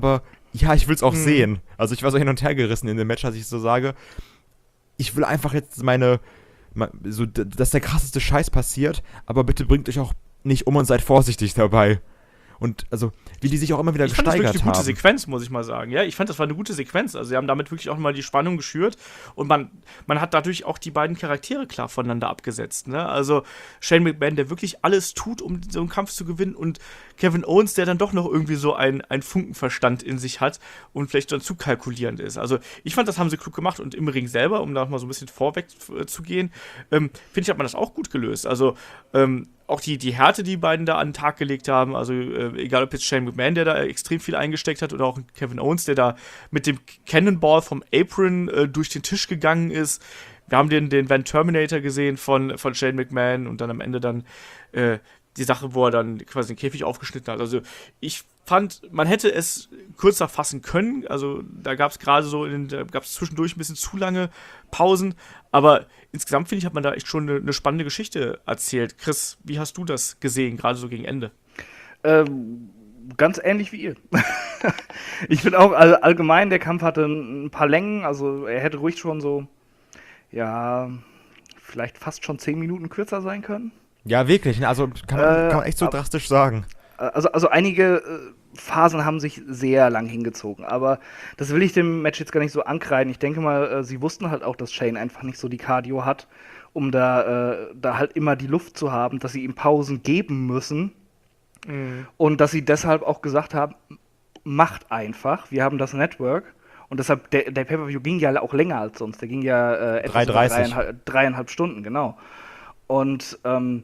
ja, ich will's auch Mhm. sehen. Also ich war so hin und her gerissen in dem Match, als ich so sage, ich will einfach jetzt meine, me- so, d- dass der krasseste Scheiß passiert, aber bitte bringt euch auch nicht um und seid vorsichtig dabei. Und also, wie die sich auch immer wieder Ich fand das gesteigert wirklich eine gute haben. Sequenz, muss ich mal sagen. Ja, ich fand, das war eine gute Sequenz. Also, sie haben damit wirklich auch mal die Spannung geschürt und man, man hat dadurch auch die beiden Charaktere klar voneinander abgesetzt. Ne? Also, Shane McMahon, der wirklich alles tut, um so einen Kampf zu gewinnen, und Kevin Owens, der dann doch noch irgendwie so ein, ein Funkenverstand in sich hat und vielleicht dann zu kalkulierend ist. Also, ich fand, das haben sie klug gemacht, und im Ring selber, um da mal so ein bisschen vorweg äh, zu gehen, ähm, finde ich, hat man das auch gut gelöst. Also, ähm, auch die, die Härte, die beiden da an den Tag gelegt haben, also äh, egal ob jetzt Shane McMahon, der da extrem viel eingesteckt hat, oder auch Kevin Owens, der da mit dem Cannonball vom Apron äh, durch den Tisch gegangen ist. Wir haben den, den Van Terminator gesehen von, von Shane McMahon, und dann am Ende dann äh, die Sache, wo er dann quasi den Käfig aufgeschnitten hat. Also ich fand, man hätte es kürzer fassen können. Also da gab es gerade so, in den, da gab es zwischendurch ein bisschen zu lange Pausen. Aber insgesamt, finde ich, hat man da echt schon eine, eine spannende Geschichte erzählt. Chris, wie hast du das gesehen, gerade so gegen Ende? Ähm, ganz ähnlich wie ihr. Ich finde auch, all, allgemein, der Kampf hatte ein, ein paar Längen. Also er hätte ruhig schon so, ja, vielleicht fast schon zehn Minuten kürzer sein können. Ja, wirklich. Also kann man, Äh, kann man echt so ab- drastisch sagen. Also, also einige äh, Phasen haben sich sehr lang hingezogen, aber das will ich dem Match jetzt gar nicht so ankreiden. Ich denke mal, äh, sie wussten halt auch, dass Shane einfach nicht so die Cardio hat, um da, äh, da halt immer die Luft zu haben, dass sie ihm Pausen geben müssen und dass sie deshalb auch gesagt haben, macht einfach, wir haben das Network. Und deshalb, der, der Pay-Per-View ging ja auch länger als sonst. Der ging ja äh, etwas über drei dreißig. dreieinhalb, dreieinhalb Stunden, genau. Und ähm,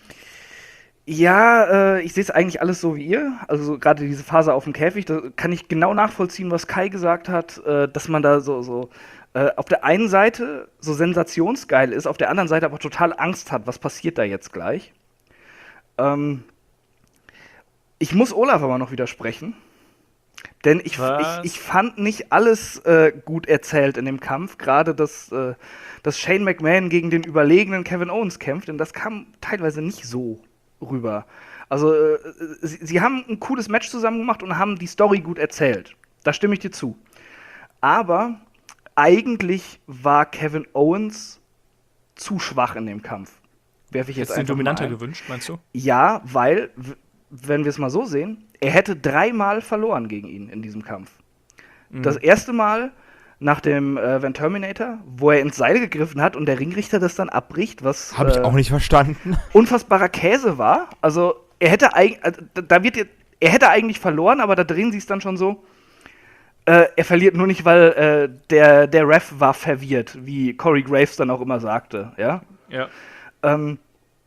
ja, äh, ich sehe es eigentlich alles so wie ihr. Also gerade diese Phase auf dem Käfig, da kann ich genau nachvollziehen, was Kai gesagt hat, äh, dass man da so, so äh, auf der einen Seite so sensationsgeil ist, auf der anderen Seite aber total Angst hat, was passiert da jetzt gleich. Ähm, ich muss Olaf aber noch widersprechen. Denn ich, Was? ich, ich fand nicht alles äh, gut erzählt in dem Kampf. Gerade, dass, äh, dass Shane McMahon gegen den überlegenen Kevin Owens kämpft. Denn das kam teilweise nicht so rüber. Also, äh, sie, sie haben ein cooles Match zusammen gemacht und haben die Story gut erzählt. Da stimme ich dir zu. Aber eigentlich war Kevin Owens zu schwach in dem Kampf. Werfe ich jetzt Jetzt den einfach mal Dominanter ein. gewünscht, meinst du? Ja, weil, w- wenn wir es mal so sehen, er hätte dreimal verloren gegen ihn in diesem Kampf. Das erste Mal nach dem äh, Van Terminator, wo er ins Seil gegriffen hat und der Ringrichter das dann abbricht, was Habe ich äh, auch nicht verstanden. unfassbarer Käse war. Also er hätte eigentlich, also, da- da wird jetzt- er hätte eigentlich verloren, aber da drehen sie es dann schon so. Äh, er verliert nur nicht, weil äh, der, der Ref war verwirrt, wie Corey Graves dann auch immer sagte, ja. Ja. Ähm,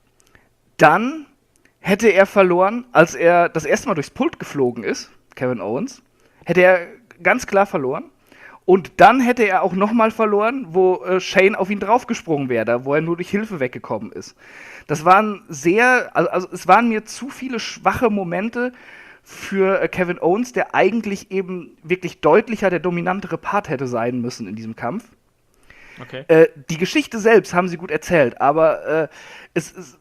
dann hätte er verloren, als er das erste Mal durchs Pult geflogen ist, Kevin Owens, hätte er ganz klar verloren. Und dann hätte er auch nochmal verloren, wo äh, Shane auf ihn draufgesprungen wäre, da wo er nur durch Hilfe weggekommen ist. Das waren sehr, also, also es waren mir zu viele schwache Momente für äh, Kevin Owens, der eigentlich eben wirklich deutlicher der dominantere Part hätte sein müssen in diesem Kampf. Okay. Äh, die Geschichte selbst haben sie gut erzählt, aber äh, es, es,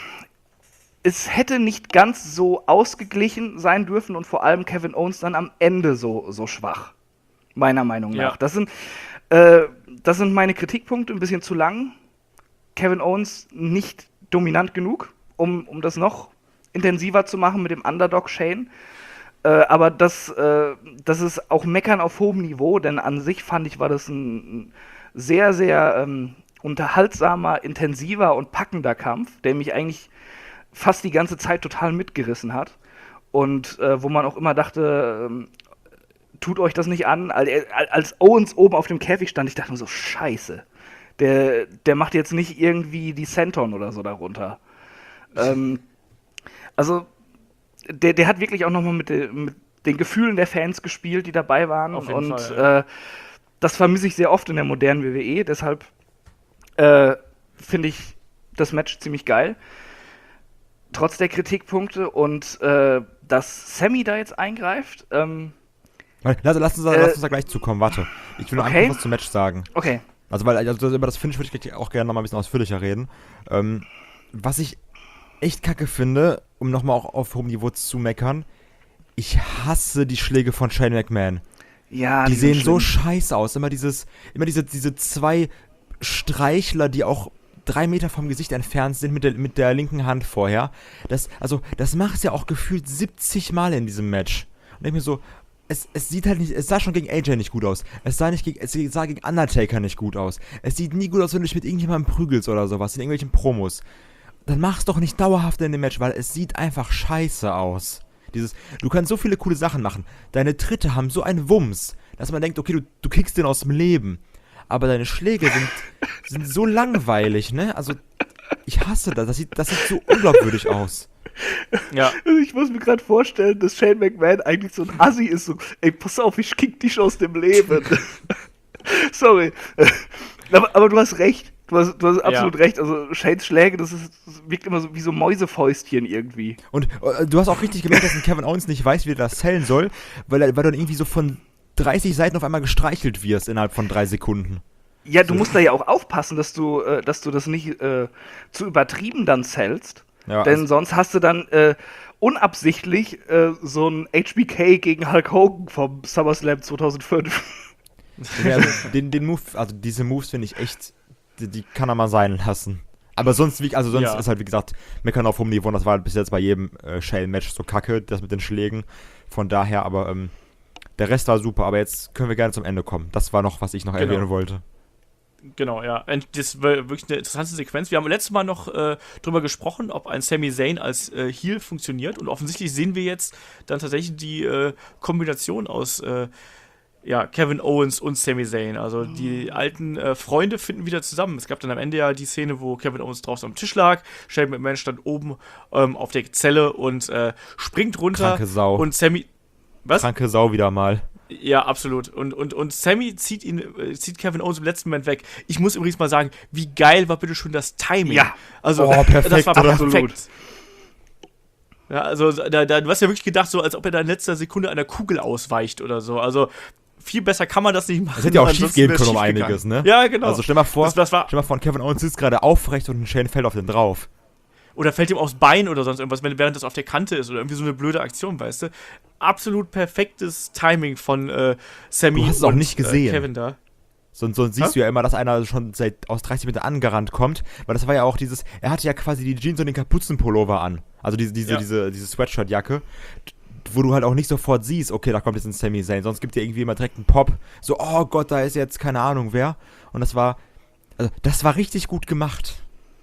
es hätte nicht ganz so ausgeglichen sein dürfen und vor allem Kevin Owens dann am Ende so, so schwach, meiner Meinung nach. Ja. Das sind, äh, das sind meine Kritikpunkte, ein bisschen zu lang. Kevin Owens nicht dominant genug, um, um das noch intensiver zu machen mit dem Underdog Shane. Äh, aber das, äh, das ist auch Meckern auf hohem Niveau, denn an sich fand ich, war das ein, ein sehr, sehr ähm, unterhaltsamer, intensiver und packender Kampf, der mich eigentlich fast die ganze Zeit total mitgerissen hat. Und äh, wo man auch immer dachte, ähm, tut euch das nicht an. Als, als Owens oben auf dem Käfig stand, ich dachte mir so, scheiße. Der, der macht jetzt nicht irgendwie die Senton oder so darunter. ähm, also, der, der hat wirklich auch nochmal mit, de, mit den Gefühlen der Fans gespielt, die dabei waren. Auf jeden Und Fall, ja. äh, das vermisse ich sehr oft in der modernen W W E. Deshalb äh, finde ich das Match ziemlich geil. Trotz der Kritikpunkte und äh, dass Sammy da jetzt eingreift. Ähm, Lass, lass, uns, da- Äh, lass uns da gleich zukommen, warte. Ich will noch okay. einfach was zum Match sagen. okay. Also, weil also über das Finish würde ich auch gerne noch mal ein bisschen ausführlicher reden. Ähm, was ich echt kacke finde, um nochmal auch auf hohem Niveau zu meckern, ich hasse die Schläge von Shane McMahon. Ja, die, die sehen sind so schlimm. scheiße aus. Immer dieses, immer diese, diese zwei Streichler, die auch drei Meter vom Gesicht entfernt sind mit der, mit der linken Hand vorher. Das, also, das macht ja auch gefühlt siebzig Mal in diesem Match. Und ich denke mir so, es, es sieht halt nicht, es sah schon gegen A J nicht gut aus. Es sah nicht gegen, es sah gegen Undertaker nicht gut aus. Es sieht nie gut aus, wenn du dich mit irgendjemandem prügelst oder sowas, in irgendwelchen Promos. Dann mach's doch nicht dauerhaft in dem Match, weil es sieht einfach scheiße aus. Dieses, du kannst so viele coole Sachen machen. Deine Tritte haben so einen Wumms, dass man denkt, okay, du, du kickst den aus dem Leben. Aber deine Schläge sind, sind so langweilig, ne? Also, ich hasse das. Das sieht, das sieht so unglaubwürdig aus. Ja. Also ich muss mir gerade vorstellen, dass Shane McMahon eigentlich so ein Assi ist. So, ey, pass auf, ich kick dich aus dem Leben. Sorry. Aber, aber du hast recht. Du hast, du hast absolut Ja. recht. Also Shanes Schläge, das, ist, das wirkt immer so wie so Mäusefäustchen irgendwie. Und äh, du hast auch richtig gemerkt, dass ein Kevin Owens nicht weiß, wie er das zählen soll, weil er weil du dann irgendwie so von dreißig Seiten auf einmal gestreichelt wirst innerhalb von drei Sekunden. Ja, du musst da ja auch aufpassen, dass du, äh, dass du das nicht äh, zu übertrieben dann zählst. Ja, Denn also, sonst hast du dann äh, unabsichtlich äh, so ein H B K gegen Hulk Hogan vom SummerSlam zweitausendfünf. ja, also den, den Move, also diese Moves finde ich echt, die, die kann er mal sein lassen. Aber sonst, wie, also sonst Ja. ist halt, wie gesagt, meckern auf hohem Niveau und das war halt bis jetzt bei jedem äh, Shane-Match so kacke, das mit den Schlägen. Von daher, aber ähm, der Rest war super, aber jetzt können wir gerne zum Ende kommen. Das war noch, was ich noch Genau. erwähnen wollte. Genau, ja. Und das war wirklich eine interessante Sequenz. Wir haben letztes Mal noch äh, drüber gesprochen, ob ein Sami Zayn als äh, Heel funktioniert. Und offensichtlich sehen wir jetzt dann tatsächlich die äh, Kombination aus äh, ja, Kevin Owens und Sami Zayn. Also die alten äh, Freunde finden wieder zusammen. Es gab dann am Ende ja die Szene, wo Kevin Owens draußen am Tisch lag. Shane McMahon stand oben ähm, auf der Zelle und äh, springt runter. Kranke Sau. Und Sami... Was? Kranke Sau wieder mal. Ja, absolut. Und, und, und Sammy zieht ihn, äh, zieht Kevin Owens im letzten Moment weg. Ich muss übrigens mal sagen, wie geil war bitte schon das Timing. Ja. Also, Oh, perfekt, das war oder? perfekt. Ja, also, da, da, du hast ja wirklich gedacht, so als ob er da in letzter Sekunde einer Kugel ausweicht oder so. Also, viel besser kann man das nicht machen. Es hätte ja auch Ansonsten schief gehen wär's können um schief einiges, gegangen. ne? Ja, genau. Also stell mal vor, Das, das war, stell mal vor, Kevin Owens sitzt gerade aufrecht und ein Shane fällt auf den drauf. oder fällt ihm aufs Bein oder sonst irgendwas, wenn- während das auf der Kante ist oder irgendwie so eine blöde Aktion, weißt du? Absolut perfektes Timing von äh, Sammy Du hast es auch und nicht gesehen. Äh, Kevin da. Sonst, sonst siehst Hä? du ja immer, dass einer schon seit aus dreißig Metern angerannt kommt, weil das war ja auch dieses, er hatte ja quasi die Jeans und den Kapuzenpullover an, also diese, diese, Ja. diese, diese Sweatshirt-Jacke, wo du halt auch nicht sofort siehst, okay, da kommt jetzt ein Sami Zayn, sonst gibt dir irgendwie immer direkt einen Pop, so, oh Gott, da ist jetzt keine Ahnung wer, und das war, also das war richtig gut gemacht.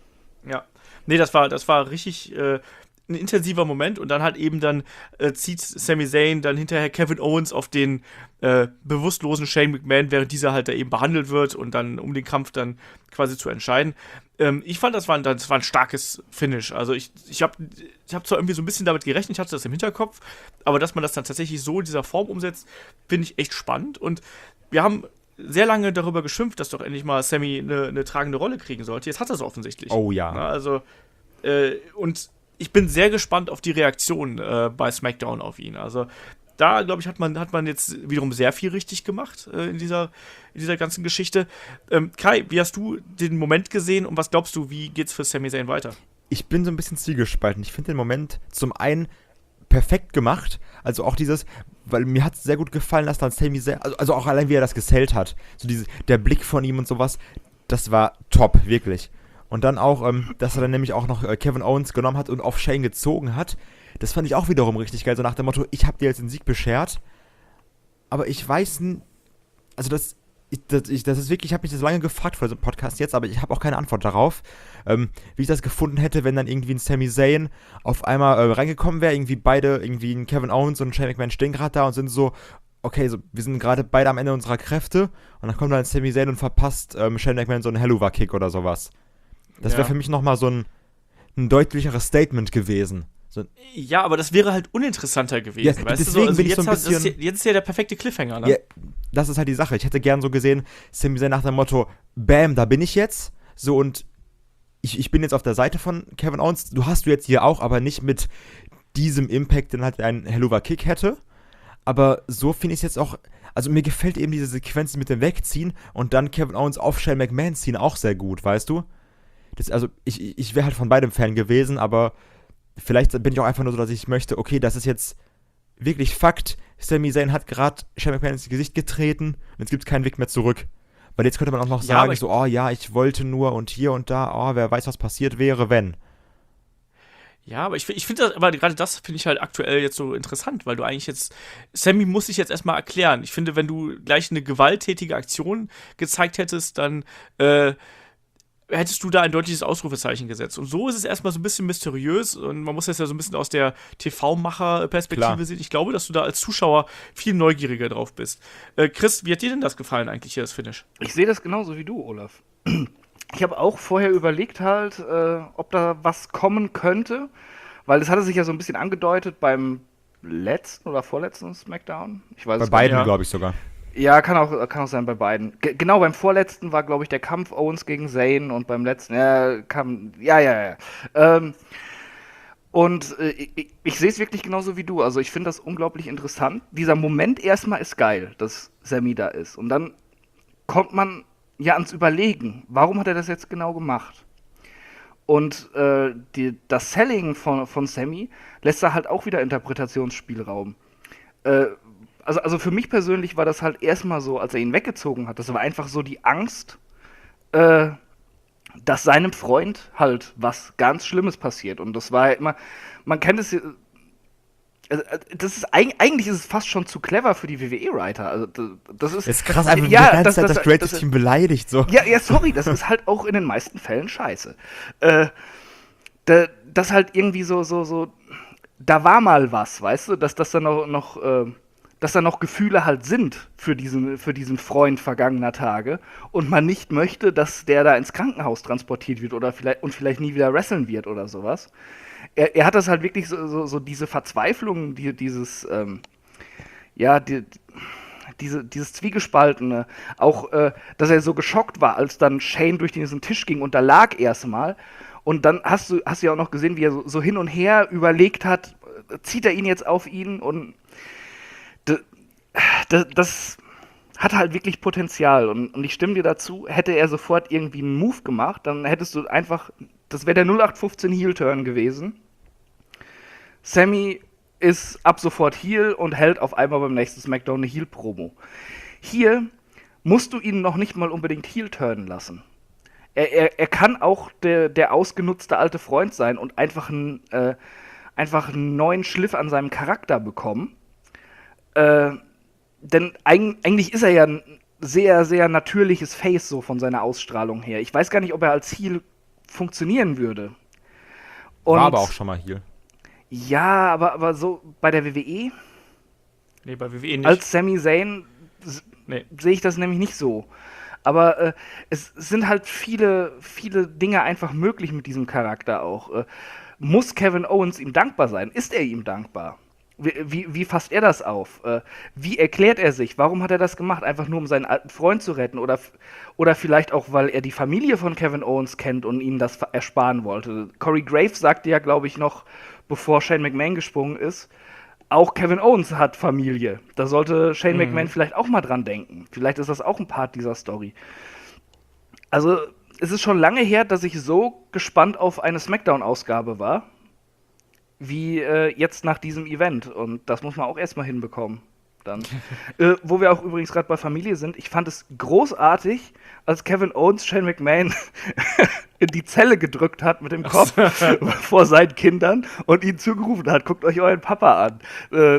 Ja. Nee, das war, das war richtig äh, ein intensiver Moment und dann halt eben dann äh, zieht Sami Zayn dann hinterher Kevin Owens auf den äh, bewusstlosen Shane McMahon, während dieser halt da eben behandelt wird und dann um den Kampf dann quasi zu entscheiden. Ähm, ich fand, das war, ein, das war ein starkes Finish. Also ich, ich habe ich hab zwar irgendwie so ein bisschen damit gerechnet, ich hatte das im Hinterkopf, aber dass man das dann tatsächlich so in dieser Form umsetzt, finde ich echt spannend und wir haben sehr lange darüber geschimpft, dass doch endlich mal Sammy eine, eine tragende Rolle kriegen sollte. Jetzt hat er es offensichtlich. Oh ja. Na, also, äh, und ich bin sehr gespannt auf die Reaktion äh, bei SmackDown auf ihn. Also, da, glaube ich, hat man, hat man jetzt wiederum sehr viel richtig gemacht äh, in, dieser, in dieser ganzen Geschichte. Ähm, Kai, wie hast du den Moment gesehen und was glaubst du, wie geht's für Sami Zayn weiter? Ich bin so ein bisschen zwiegespalten. Ich finde den Moment zum einen perfekt gemacht, also auch dieses, weil mir hat es sehr gut gefallen, dass dann Sami Zayn, also, also auch allein wie er das gesellt hat, so dieses, der Blick von ihm und sowas, das war top, wirklich. Und dann auch, ähm, dass er dann nämlich auch noch äh, Kevin Owens genommen hat und auf Shane gezogen hat, das fand ich auch wiederum richtig geil, so nach dem Motto, ich hab dir jetzt den Sieg beschert, aber ich weiß n- also das, ich, das, ich, das ist wirklich, ich habe mich das lange gefragt vor diesem Podcast jetzt, aber ich habe auch keine Antwort darauf, ähm, wie ich das gefunden hätte, wenn dann irgendwie ein Sami Zayn auf einmal äh, reingekommen wäre, irgendwie beide, irgendwie ein Kevin Owens und ein Shane McMahon stehen gerade da und sind so, okay, so, wir sind gerade beide am Ende unserer Kräfte und dann kommt dann Sami Zayn und verpasst ähm, Shane McMahon so einen Helluva-Kick oder sowas. Das wäre Ja. für mich nochmal so ein, ein deutlicheres Statement gewesen. So, Ja, aber das wäre halt uninteressanter gewesen, Ja, weißt du? deswegen Also bin ich so jetzt, ein hast- das ist, bisschen- ja- jetzt ist ja der perfekte Cliffhanger, ne? ja, das ist halt die Sache. Ich hätte gern so gesehen, Sami Zayn nach dem Motto, bam, da bin ich jetzt. So, und ich, ich bin jetzt auf der Seite von Kevin Owens. Du hast du jetzt hier auch, aber nicht mit diesem Impact, den halt ein Helluva-Kick hätte. Aber so finde ich es jetzt auch, also mir gefällt eben diese Sequenz mit dem Wegziehen und dann Kevin Owens auf Shane McMahon ziehen auch sehr gut, weißt du? Das, also ich, ich wäre halt von beidem Fan gewesen, aber vielleicht bin ich auch einfach nur so, dass ich möchte, okay, das ist jetzt wirklich Fakt, Sami Zayn hat gerade Shane McMahon ins Gesicht getreten und jetzt gibt es keinen Weg mehr zurück. Weil jetzt könnte man auch noch Ja, aber sagen, ich- so, oh ja, ich wollte nur und hier und da, oh, wer weiß, was passiert wäre, wenn. Ja, aber ich, fi- ich finde das, aber gerade das finde ich halt aktuell jetzt so interessant, weil du eigentlich jetzt, Sammy muss sich jetzt erstmal erklären. Ich finde, wenn du gleich eine gewalttätige Aktion gezeigt hättest, dann äh, hättest du da ein deutliches Ausrufezeichen gesetzt. Und so ist es erstmal so ein bisschen mysteriös und man muss das ja so ein bisschen aus der T V-Macher-Perspektive Klar. sehen. Ich glaube, dass du da als Zuschauer viel neugieriger drauf bist. Äh, Chris, wie hat dir denn das gefallen eigentlich hier, das Finish? Ich sehe das genauso wie du, Olaf. Ich habe auch vorher überlegt halt, äh, ob da was kommen könnte, weil es hatte sich ja so ein bisschen angedeutet beim letzten oder vorletzten SmackDown. Ich weiß Bei es gar beiden, ja. glaube ich sogar. Ja, kann auch, kann auch sein bei beiden. Ge genau, beim vorletzten war, glaube ich, der Kampf Owens gegen Zayn und beim letzten, ja, kam, ja, ja, ja. Ähm, und äh, ich, ich sehe es wirklich genauso wie du. Also ich finde das unglaublich interessant. Dieser Moment erstmal ist geil, dass Sami da ist. Und dann kommt man ja ans Überlegen, warum hat er das jetzt genau gemacht? Und äh, die, das Selling von, von Sami lässt da halt auch wieder Interpretationsspielraum. Äh, also, also für mich persönlich war das halt erstmal so, als er ihn weggezogen hat, das war einfach so die Angst, äh, dass seinem Freund halt was ganz Schlimmes passiert. Und das war ja immer, man kennt es, äh, das ist eig- eigentlich ist es fast schon zu clever für die W W E-Writer. Also das, das ist, Es ist krass, einfach ja, die ganze das- Zeit das- das, Greatest das- Team beleidigt, so. ja, ja, sorry, das ist halt auch in den meisten Fällen scheiße. Äh, da, das halt irgendwie so, so, so, da war mal was, weißt du, dass das dann noch, noch äh, dass da noch Gefühle halt sind für diesen, für diesen Freund vergangener Tage und man nicht möchte, dass der da ins Krankenhaus transportiert wird oder vielleicht und vielleicht nie wieder wresteln wird oder sowas. Er, er hat das halt wirklich so, so, so diese Verzweiflung, die, dieses, ähm, ja, die, diese, dieses Zwiegespaltene, auch, äh, dass er so geschockt war, als dann Shane durch diesen Tisch ging und da lag erstmal. Und dann hast du, hast du ja auch noch gesehen, wie er so, so hin und her überlegt hat, äh, zieht er ihn jetzt auf ihn und d- d- das hat halt wirklich Potenzial. Und, und ich stimme dir dazu, hätte er sofort irgendwie einen Move gemacht, dann hättest du einfach, das wäre der null acht fünfzehn Heel-Turn gewesen. Sammy ist ab sofort Heel und hält auf einmal beim nächsten SmackDown eine Heel-Promo. Hier musst du ihn noch nicht mal unbedingt Heel turnen lassen. Er, er, er kann auch der, der ausgenutzte alte Freund sein und einfach einen, äh, einfach einen neuen Schliff an seinem Charakter bekommen. Äh, denn eig eigentlich ist er ja ein sehr, sehr natürliches Face so von seiner Ausstrahlung her. Ich weiß gar nicht, ob er als Heel funktionieren würde. Und War aber auch schon mal hier. ja, aber, aber so bei der W W E Nee, bei W W E nicht. als Sami Zayn s- nee. sehe ich das nämlich nicht so. Aber äh, es sind halt viele, viele Dinge einfach möglich mit diesem Charakter auch. Äh, muss Kevin Owens ihm dankbar sein? Ist er ihm dankbar? Wie, wie, wie fasst er das auf? Äh, wie erklärt er sich? Warum hat er das gemacht? Einfach nur, um seinen alten Freund zu retten? Oder, f- oder vielleicht auch, weil er die Familie von Kevin Owens kennt und ihnen das ver- ersparen wollte. Corey Graves sagte ja, glaube ich, noch, bevor Shane McMahon gesprungen ist, auch Kevin Owens hat Familie. Da sollte Shane Mhm. McMahon vielleicht auch mal dran denken. Vielleicht ist das auch ein Part dieser Story. Also, es ist schon lange her, dass ich so gespannt auf eine SmackDown-Ausgabe war, wie äh, jetzt nach diesem Event. Und das muss man auch erstmal hinbekommen. Dann. äh, wo wir auch übrigens gerade bei Familie sind, ich fand es großartig, als Kevin Owens Shane McMahon in die Zelle gedrückt hat mit dem Kopf vor seinen Kindern und ihnen zugerufen hat, guckt euch euren Papa an. Äh,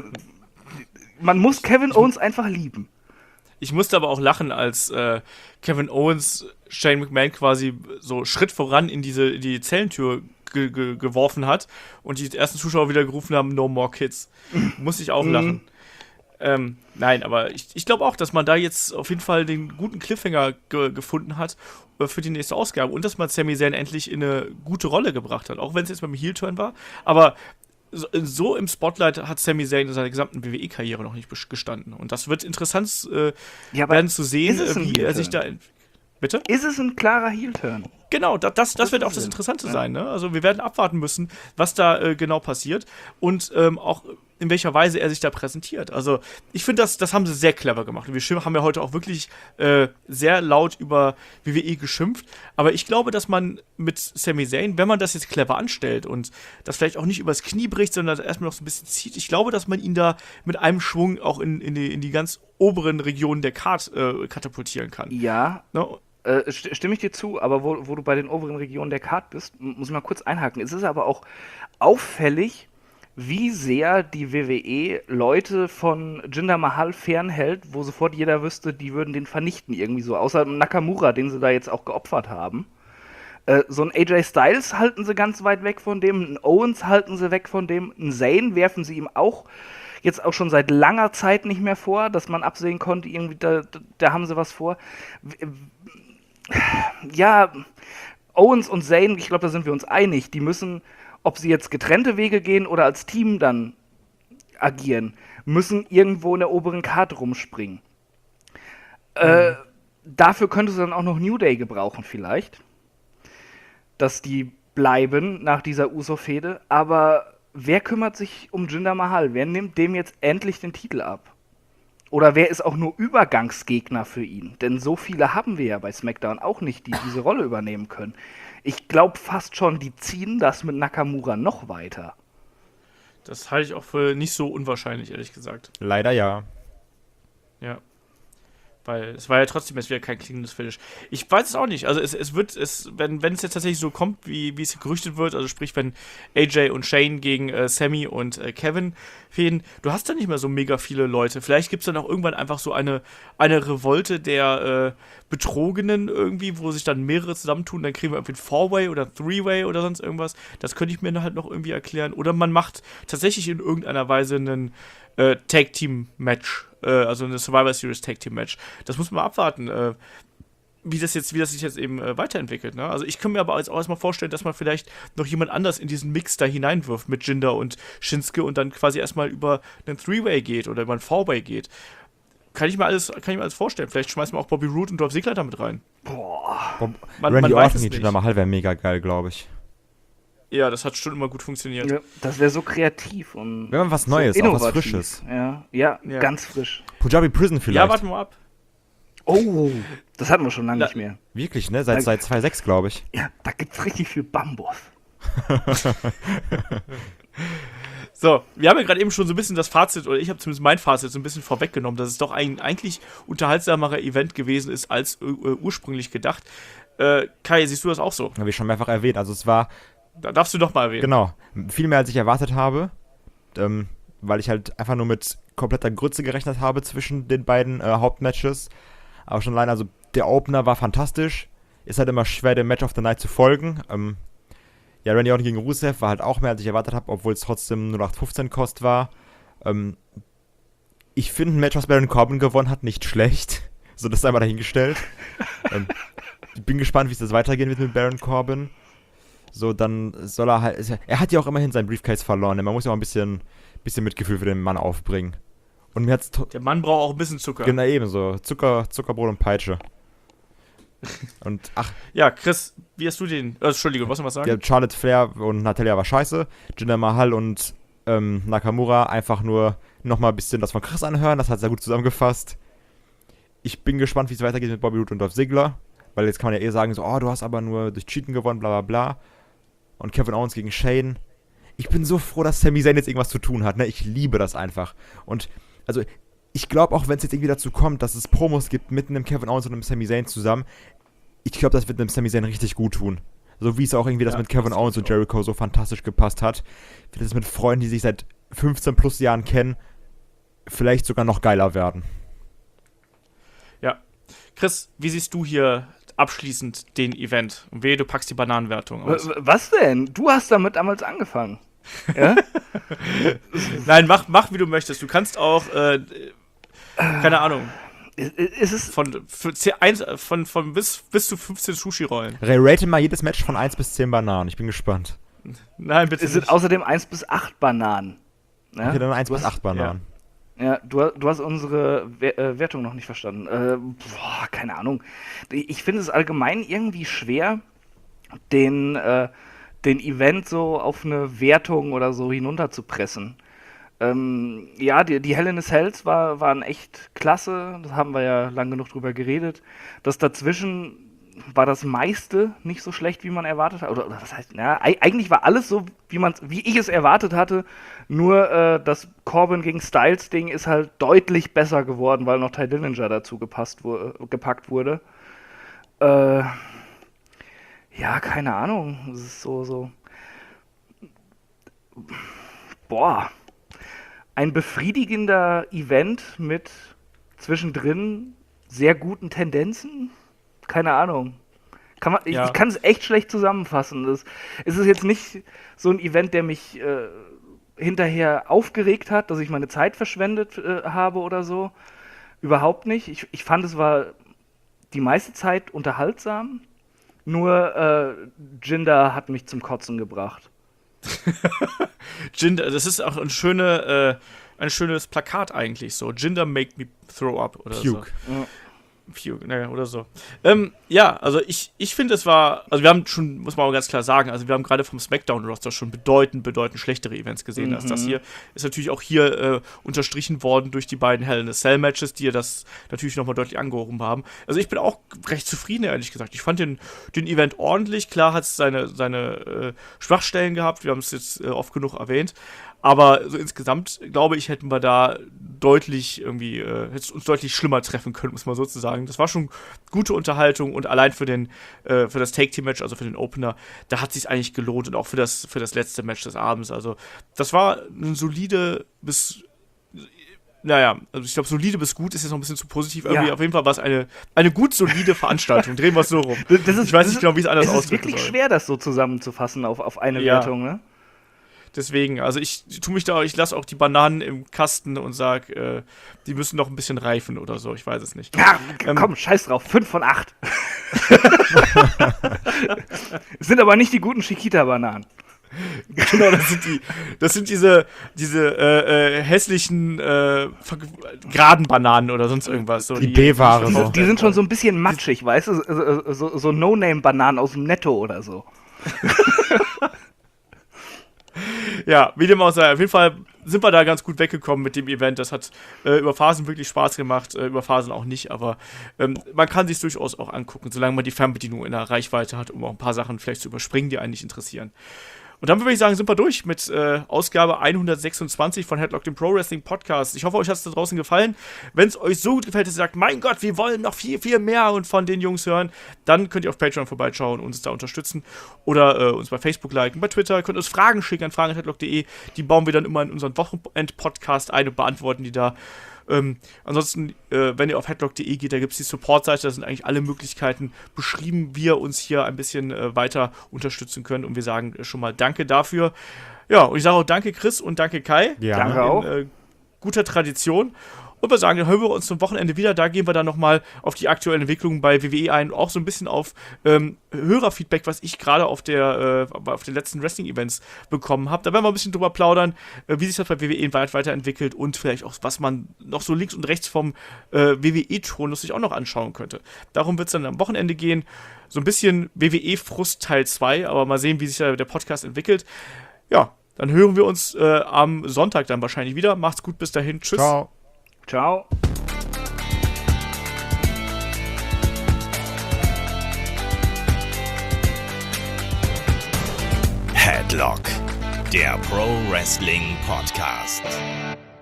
man muss Kevin Owens einfach lieben. Ich musste aber auch lachen, als äh, Kevin Owens Shane McMahon quasi so Schritt voran in diese in die Zellentür ge ge geworfen hat und die ersten Zuschauer wieder gerufen haben, no more kids. Muss ich auch lachen. Ähm, nein, aber ich, ich glaube auch, dass man da jetzt auf jeden Fall den guten Cliffhanger ge gefunden hat äh, für die nächste Ausgabe und dass man Sami Zayn endlich in eine gute Rolle gebracht hat, auch wenn es jetzt beim Heel-Turn war. Aber so, so im Spotlight hat Sami Zayn in seiner gesamten W W E-Karriere noch nicht bes- gestanden. Und das wird interessant äh, Ja, aber werden zu sehen, ist es äh, ein wie er sich da. Heel-Turn? Bitte? Ist es ein klarer Heel-Turn? Genau, da, das, das, Das wird ist auch das es. Interessante Ja. sein. Ne? Also wir werden abwarten müssen, was da äh, genau passiert und ähm, auch in welcher Weise er sich da präsentiert. Also ich finde, das, das haben sie sehr clever gemacht. Und wir schim- haben ja heute auch wirklich äh, sehr laut über W W E geschimpft. Aber ich glaube, dass man mit Sami Zayn, wenn man das jetzt clever anstellt und das vielleicht auch nicht übers Knie bricht, sondern erstmal noch so ein bisschen zieht, ich glaube, dass man ihn da mit einem Schwung auch in, in, die, in die ganz oberen Regionen der Card äh, katapultieren kann. Ja, Ne? Äh, st- stimme ich dir zu, aber wo, wo du bei den oberen Regionen der Card bist, m- muss ich mal kurz einhaken. Es ist aber auch auffällig, wie sehr die W W E Leute von Jinder Mahal fernhält, wo sofort jeder wüsste, die würden den vernichten irgendwie so. Außer Nakamura, den sie da jetzt auch geopfert haben. Äh, so ein A J Styles halten sie ganz weit weg von dem, ein Owens halten sie weg von dem, ein Zayn werfen sie ihm auch jetzt auch schon seit langer Zeit nicht mehr vor, dass man absehen konnte, irgendwie da, da, da haben sie was vor. W- Ja, Owens und Zayn, ich glaube, da sind wir uns einig, die müssen, ob sie jetzt getrennte Wege gehen oder als Team dann agieren, müssen irgendwo in der oberen Karte rumspringen. Äh, dafür könntest du dann auch noch New Day gebrauchen vielleicht, dass die bleiben nach dieser Uso-Fehde, aber wer kümmert sich um Jinder Mahal? Wer nimmt dem jetzt endlich den Titel ab? Oder wer ist auch nur Übergangsgegner für ihn? Denn so viele haben wir ja bei SmackDown auch nicht, die diese Rolle übernehmen können. Ich glaube fast schon, die ziehen das mit Nakamura noch weiter. Das halte ich auch für nicht so unwahrscheinlich, ehrlich gesagt. Leider ja. Ja. Weil es war ja trotzdem jetzt wieder kein klingendes Finish. Ich weiß es auch nicht. Also es, es wird, es, wenn, wenn es jetzt tatsächlich so kommt, wie, wie es gerüchtet wird, also sprich, wenn A J und Shane gegen äh, Sammy und äh, Kevin fehlen, du hast dann nicht mehr so mega viele Leute. Vielleicht gibt es dann auch irgendwann einfach so eine, eine Revolte der äh, Betrogenen irgendwie, wo sich dann mehrere zusammentun, dann kriegen wir irgendwie ein Four-Way oder ein Three-Way oder sonst irgendwas. Das könnte ich mir dann halt noch irgendwie erklären. Oder man macht tatsächlich in irgendeiner Weise einen äh, Tag-Team-Match, äh, also eine Survivor Series Tag-Team-Match. Das muss man mal abwarten, äh, wie das jetzt, wie das sich jetzt eben äh, weiterentwickelt. Ne? Also ich kann mir aber jetzt auch erstmal vorstellen, dass man vielleicht noch jemand anders in diesen Mix da hineinwirft mit Jinder und Shinsuke und dann quasi erstmal über einen Three-Way geht oder über einen Four-Way geht. Kann ich mir alles, kann ich mir alles vorstellen. Vielleicht schmeißen wir auch Bobby Roode und Dolph Ziggler damit rein. Boah. Bob, Man- Randy man weiß Orton es gegen nicht. Jinder Mahal wäre mega geil, glaube ich. Ja, das hat schon immer gut funktioniert. Ja, das wäre so kreativ und Wenn man was so Neues, auch was innovativ. Frisches. Ja, ja, Ja. ganz frisch. Punjabi Prison vielleicht. Ja, warten wir mal ab. Oh, das hatten wir schon lange Na- nicht mehr. Wirklich, ne? Seit, seit zwei Komma sechs, glaube ich. Ja, da gibt's richtig viel Bambus. So, wir haben ja gerade eben schon so ein bisschen das Fazit, oder ich habe zumindest mein Fazit so ein bisschen vorweggenommen, dass es doch ein eigentlich unterhaltsamerer Event gewesen ist, als äh, ursprünglich gedacht. Äh, Kai, siehst du das auch so? Habe ich schon mehrfach erwähnt. Also es war, Da darfst du doch mal erwähnen. genau, viel mehr als ich erwartet habe. Ähm, weil ich halt einfach nur mit kompletter Grütze gerechnet habe zwischen den beiden äh, Hauptmatches. Aber schon allein, also der Opener war fantastisch. Ist halt immer schwer, dem Match of the Night zu folgen. Ähm, ja, Randy Orton gegen Rusev war halt auch mehr, als ich erwartet habe, obwohl es trotzdem nur acht fünfzehn Kost war. Ähm, ich finde ein Match, was Baron Corbin gewonnen hat, nicht schlecht. So, das ist einmal dahingestellt. ähm, ich bin gespannt, wie es das weitergehen wird mit Baron Corbin. So, dann soll er halt. Er hat ja auch immerhin seinen Briefcase verloren. Man muss ja auch ein bisschen, bisschen Mitgefühl für den Mann aufbringen. Und mir hat's. To- Der Mann braucht auch ein bisschen Zucker. genau, ebenso. Zucker, Zuckerbrot und Peitsche. Und ach, Ja, Chris, wie hast du den. Äh, Entschuldigung, was noch was sagen? ja, Charlotte Flair und Natalia war scheiße. Jinder Mahal und ähm, Nakamura einfach nur nochmal ein bisschen das von Chris anhören. Das hat sehr gut zusammengefasst. Ich bin gespannt, wie es weitergeht mit Bobby Roode und Dolph Ziggler. Weil jetzt kann man ja eh sagen, so, oh, du hast aber nur durch Cheaten gewonnen, bla bla bla. Und Kevin Owens gegen Shane. Ich bin so froh, dass Sami Zayn jetzt irgendwas zu tun hat, ne? Ich liebe das einfach. Und, also, ich glaube auch, wenn es jetzt irgendwie dazu kommt, dass es Promos gibt mit einem Kevin Owens und einem Sami Zayn zusammen, ich glaube, das wird einem Sami Zayn richtig gut tun. So wie es auch irgendwie das Ja, mit Kevin das Owens glaub und Jericho so fantastisch gepasst hat, wird es mit Freunden, die sich seit fünfzehn plus Jahren kennen, vielleicht sogar noch geiler werden. Ja. Chris, wie siehst du hier abschließend den Event? Und wehe, du packst die Bananenwertung aus. W- w- Was denn? Du hast damit damals angefangen. Ja? Nein, mach, mach wie du möchtest. Du kannst auch, äh, keine Ahnung, Ist, ist es. von, für zehn, eins, von, von bis, bis zu fünfzehn Sushi-Rollen. Ray, rate mal jedes Match von eins bis zehn Bananen. Ich bin gespannt. Nein, bitte Es sind nicht. außerdem eins bis acht Bananen. Ja? Okay, dann eins Du bis hast- acht Bananen. Ja, du, du hast unsere We äh, Wertung noch nicht verstanden. Äh, boah, keine Ahnung. Ich finde es allgemein irgendwie schwer, den, äh, den Event so auf eine Wertung oder so hinunterzupressen. Ähm, ja, die, die Hell in a Cells war, waren echt klasse, das haben wir ja lang genug drüber geredet. Das dazwischen war das meiste nicht so schlecht, wie man erwartet hat. Oder, oder was heißt, ja, eigentlich war alles so, wie man, wie ich es erwartet hatte. Nur äh, das Corbin gegen Styles Ding ist halt deutlich besser geworden, weil noch Ty Dillinger dazu gepasst wu- gepackt wurde. Äh, ja, keine Ahnung. Es ist so, so. Boah. Ein befriedigender Event mit zwischendrin sehr guten Tendenzen. Keine Ahnung. Kann man, Ja. Ich, ich kann es echt schlecht zusammenfassen. Das, es ist jetzt nicht so ein Event, der mich äh, hinterher aufgeregt hat, dass ich meine Zeit verschwendet äh, habe oder so. Überhaupt nicht. Ich, ich fand, es war die meiste Zeit unterhaltsam. Nur äh, Jinder hat mich zum Kotzen gebracht. Jinder, das ist auch ein, schöne, äh, ein schönes Plakat eigentlich so. Jinder make me throw up oder Puke. so. Ja. Puke, naja, oder so. Ähm, ja, also ich, ich finde, es war, also wir haben schon, muss man auch ganz klar sagen, also wir haben gerade vom SmackDown-Roster schon bedeutend, bedeutend schlechtere Events gesehen Mhm. als das hier. Ist natürlich auch hier äh, unterstrichen worden durch die beiden Hell in a Cell-Matches, die ja das natürlich nochmal deutlich angehoben haben. Also ich bin auch recht zufrieden, ehrlich gesagt. Ich fand den, den Event ordentlich. Klar hat es seine, seine äh, Schwachstellen gehabt, wir haben es jetzt äh, oft genug erwähnt. Aber so insgesamt, glaube ich, hätten wir da deutlich irgendwie, äh, hätte es uns deutlich schlimmer treffen können, muss man so zu sagen. Das war schon gute Unterhaltung und allein für den, äh, für das Take-Team-Match, also für den Opener, da hat es sich eigentlich gelohnt und auch für das, für das letzte Match des Abends. Also, das war eine solide bis, naja, also ich glaube, solide bis gut ist jetzt noch ein bisschen zu positiv. Irgendwie, Ja. auf jeden Fall war es eine, eine gut solide Veranstaltung. Drehen wir es so rum. Das ist, Ich weiß das nicht genau, wie es anders Es ist ausdrücken wirklich soll. schwer, das so zusammenzufassen auf, auf eine Ja. Wertung, ne? Deswegen, also ich tue mich da, ich lasse auch die Bananen im Kasten und sag, äh, die müssen noch ein bisschen reifen oder so, ich weiß es nicht. Ja, Ähm, komm, scheiß drauf, fünf von acht. Es sind aber nicht die guten Chiquita-Bananen. Genau, das sind die, das sind diese, diese äh, äh, hässlichen, äh, ver- geraden Bananen oder sonst irgendwas. So, Die B-Ware die- so. Die sind schon so ein bisschen matschig, weißt du? So, so, so No-Name-Bananen aus dem Netto oder so. Ja, wie dem auch sei, auf jeden Fall sind wir da ganz gut weggekommen mit dem Event. Das hat äh, über Phasen wirklich Spaß gemacht, äh, über Phasen auch nicht, aber ähm, man kann sich durchaus auch angucken, solange man die Fernbedienung in der Reichweite hat, um auch ein paar Sachen vielleicht zu überspringen, die einen nicht interessieren. Und dann würde ich sagen, sind wir durch mit äh, Ausgabe hundertsechsundzwanzig von Headlock, dem Pro Wrestling Podcast. Ich hoffe, euch hat es da draußen gefallen. Wenn es euch so gut gefällt, dass ihr sagt, mein Gott, wir wollen noch viel, viel mehr und von den Jungs hören, dann könnt ihr auf Patreon vorbeischauen und uns da unterstützen. Oder äh, uns bei Facebook liken, bei Twitter. Ihr könnt uns Fragen schicken an fragen at headlock punkt de. Die bauen wir dann immer in unseren Wochenend-Podcast ein und beantworten die da. Ähm, ansonsten, äh, wenn ihr auf headlock punkt de geht, da gibt es die Support-Seite, da sind eigentlich alle Möglichkeiten beschrieben, wie ihr uns hier ein bisschen äh, weiter unterstützen könnt und wir sagen äh, schon mal Danke dafür. Ja, und ich sage auch Danke Chris und Danke Kai. Ja. Danke auch. In äh, guter Tradition. Und wir sagen, dann hören wir uns zum Wochenende wieder. Da gehen wir dann nochmal auf die aktuellen Entwicklungen bei W W E ein und auch so ein bisschen auf ähm, Hörerfeedback, was ich gerade auf der äh, auf den letzten Wrestling-Events bekommen habe. Da werden wir ein bisschen drüber plaudern, äh, wie sich das bei W W E weit weiterentwickelt und vielleicht auch, was man noch so links und rechts vom äh, W W E-Tonus sich auch noch anschauen könnte. Darum wird es dann am Wochenende gehen. So ein bisschen W W E-Frust Teil zwei, aber mal sehen, wie sich da der Podcast entwickelt. Ja, dann hören wir uns äh, am Sonntag dann wahrscheinlich wieder. Macht's gut, bis dahin. Tschüss. Ciao. Ciao. Headlock, der Pro Wrestling Podcast.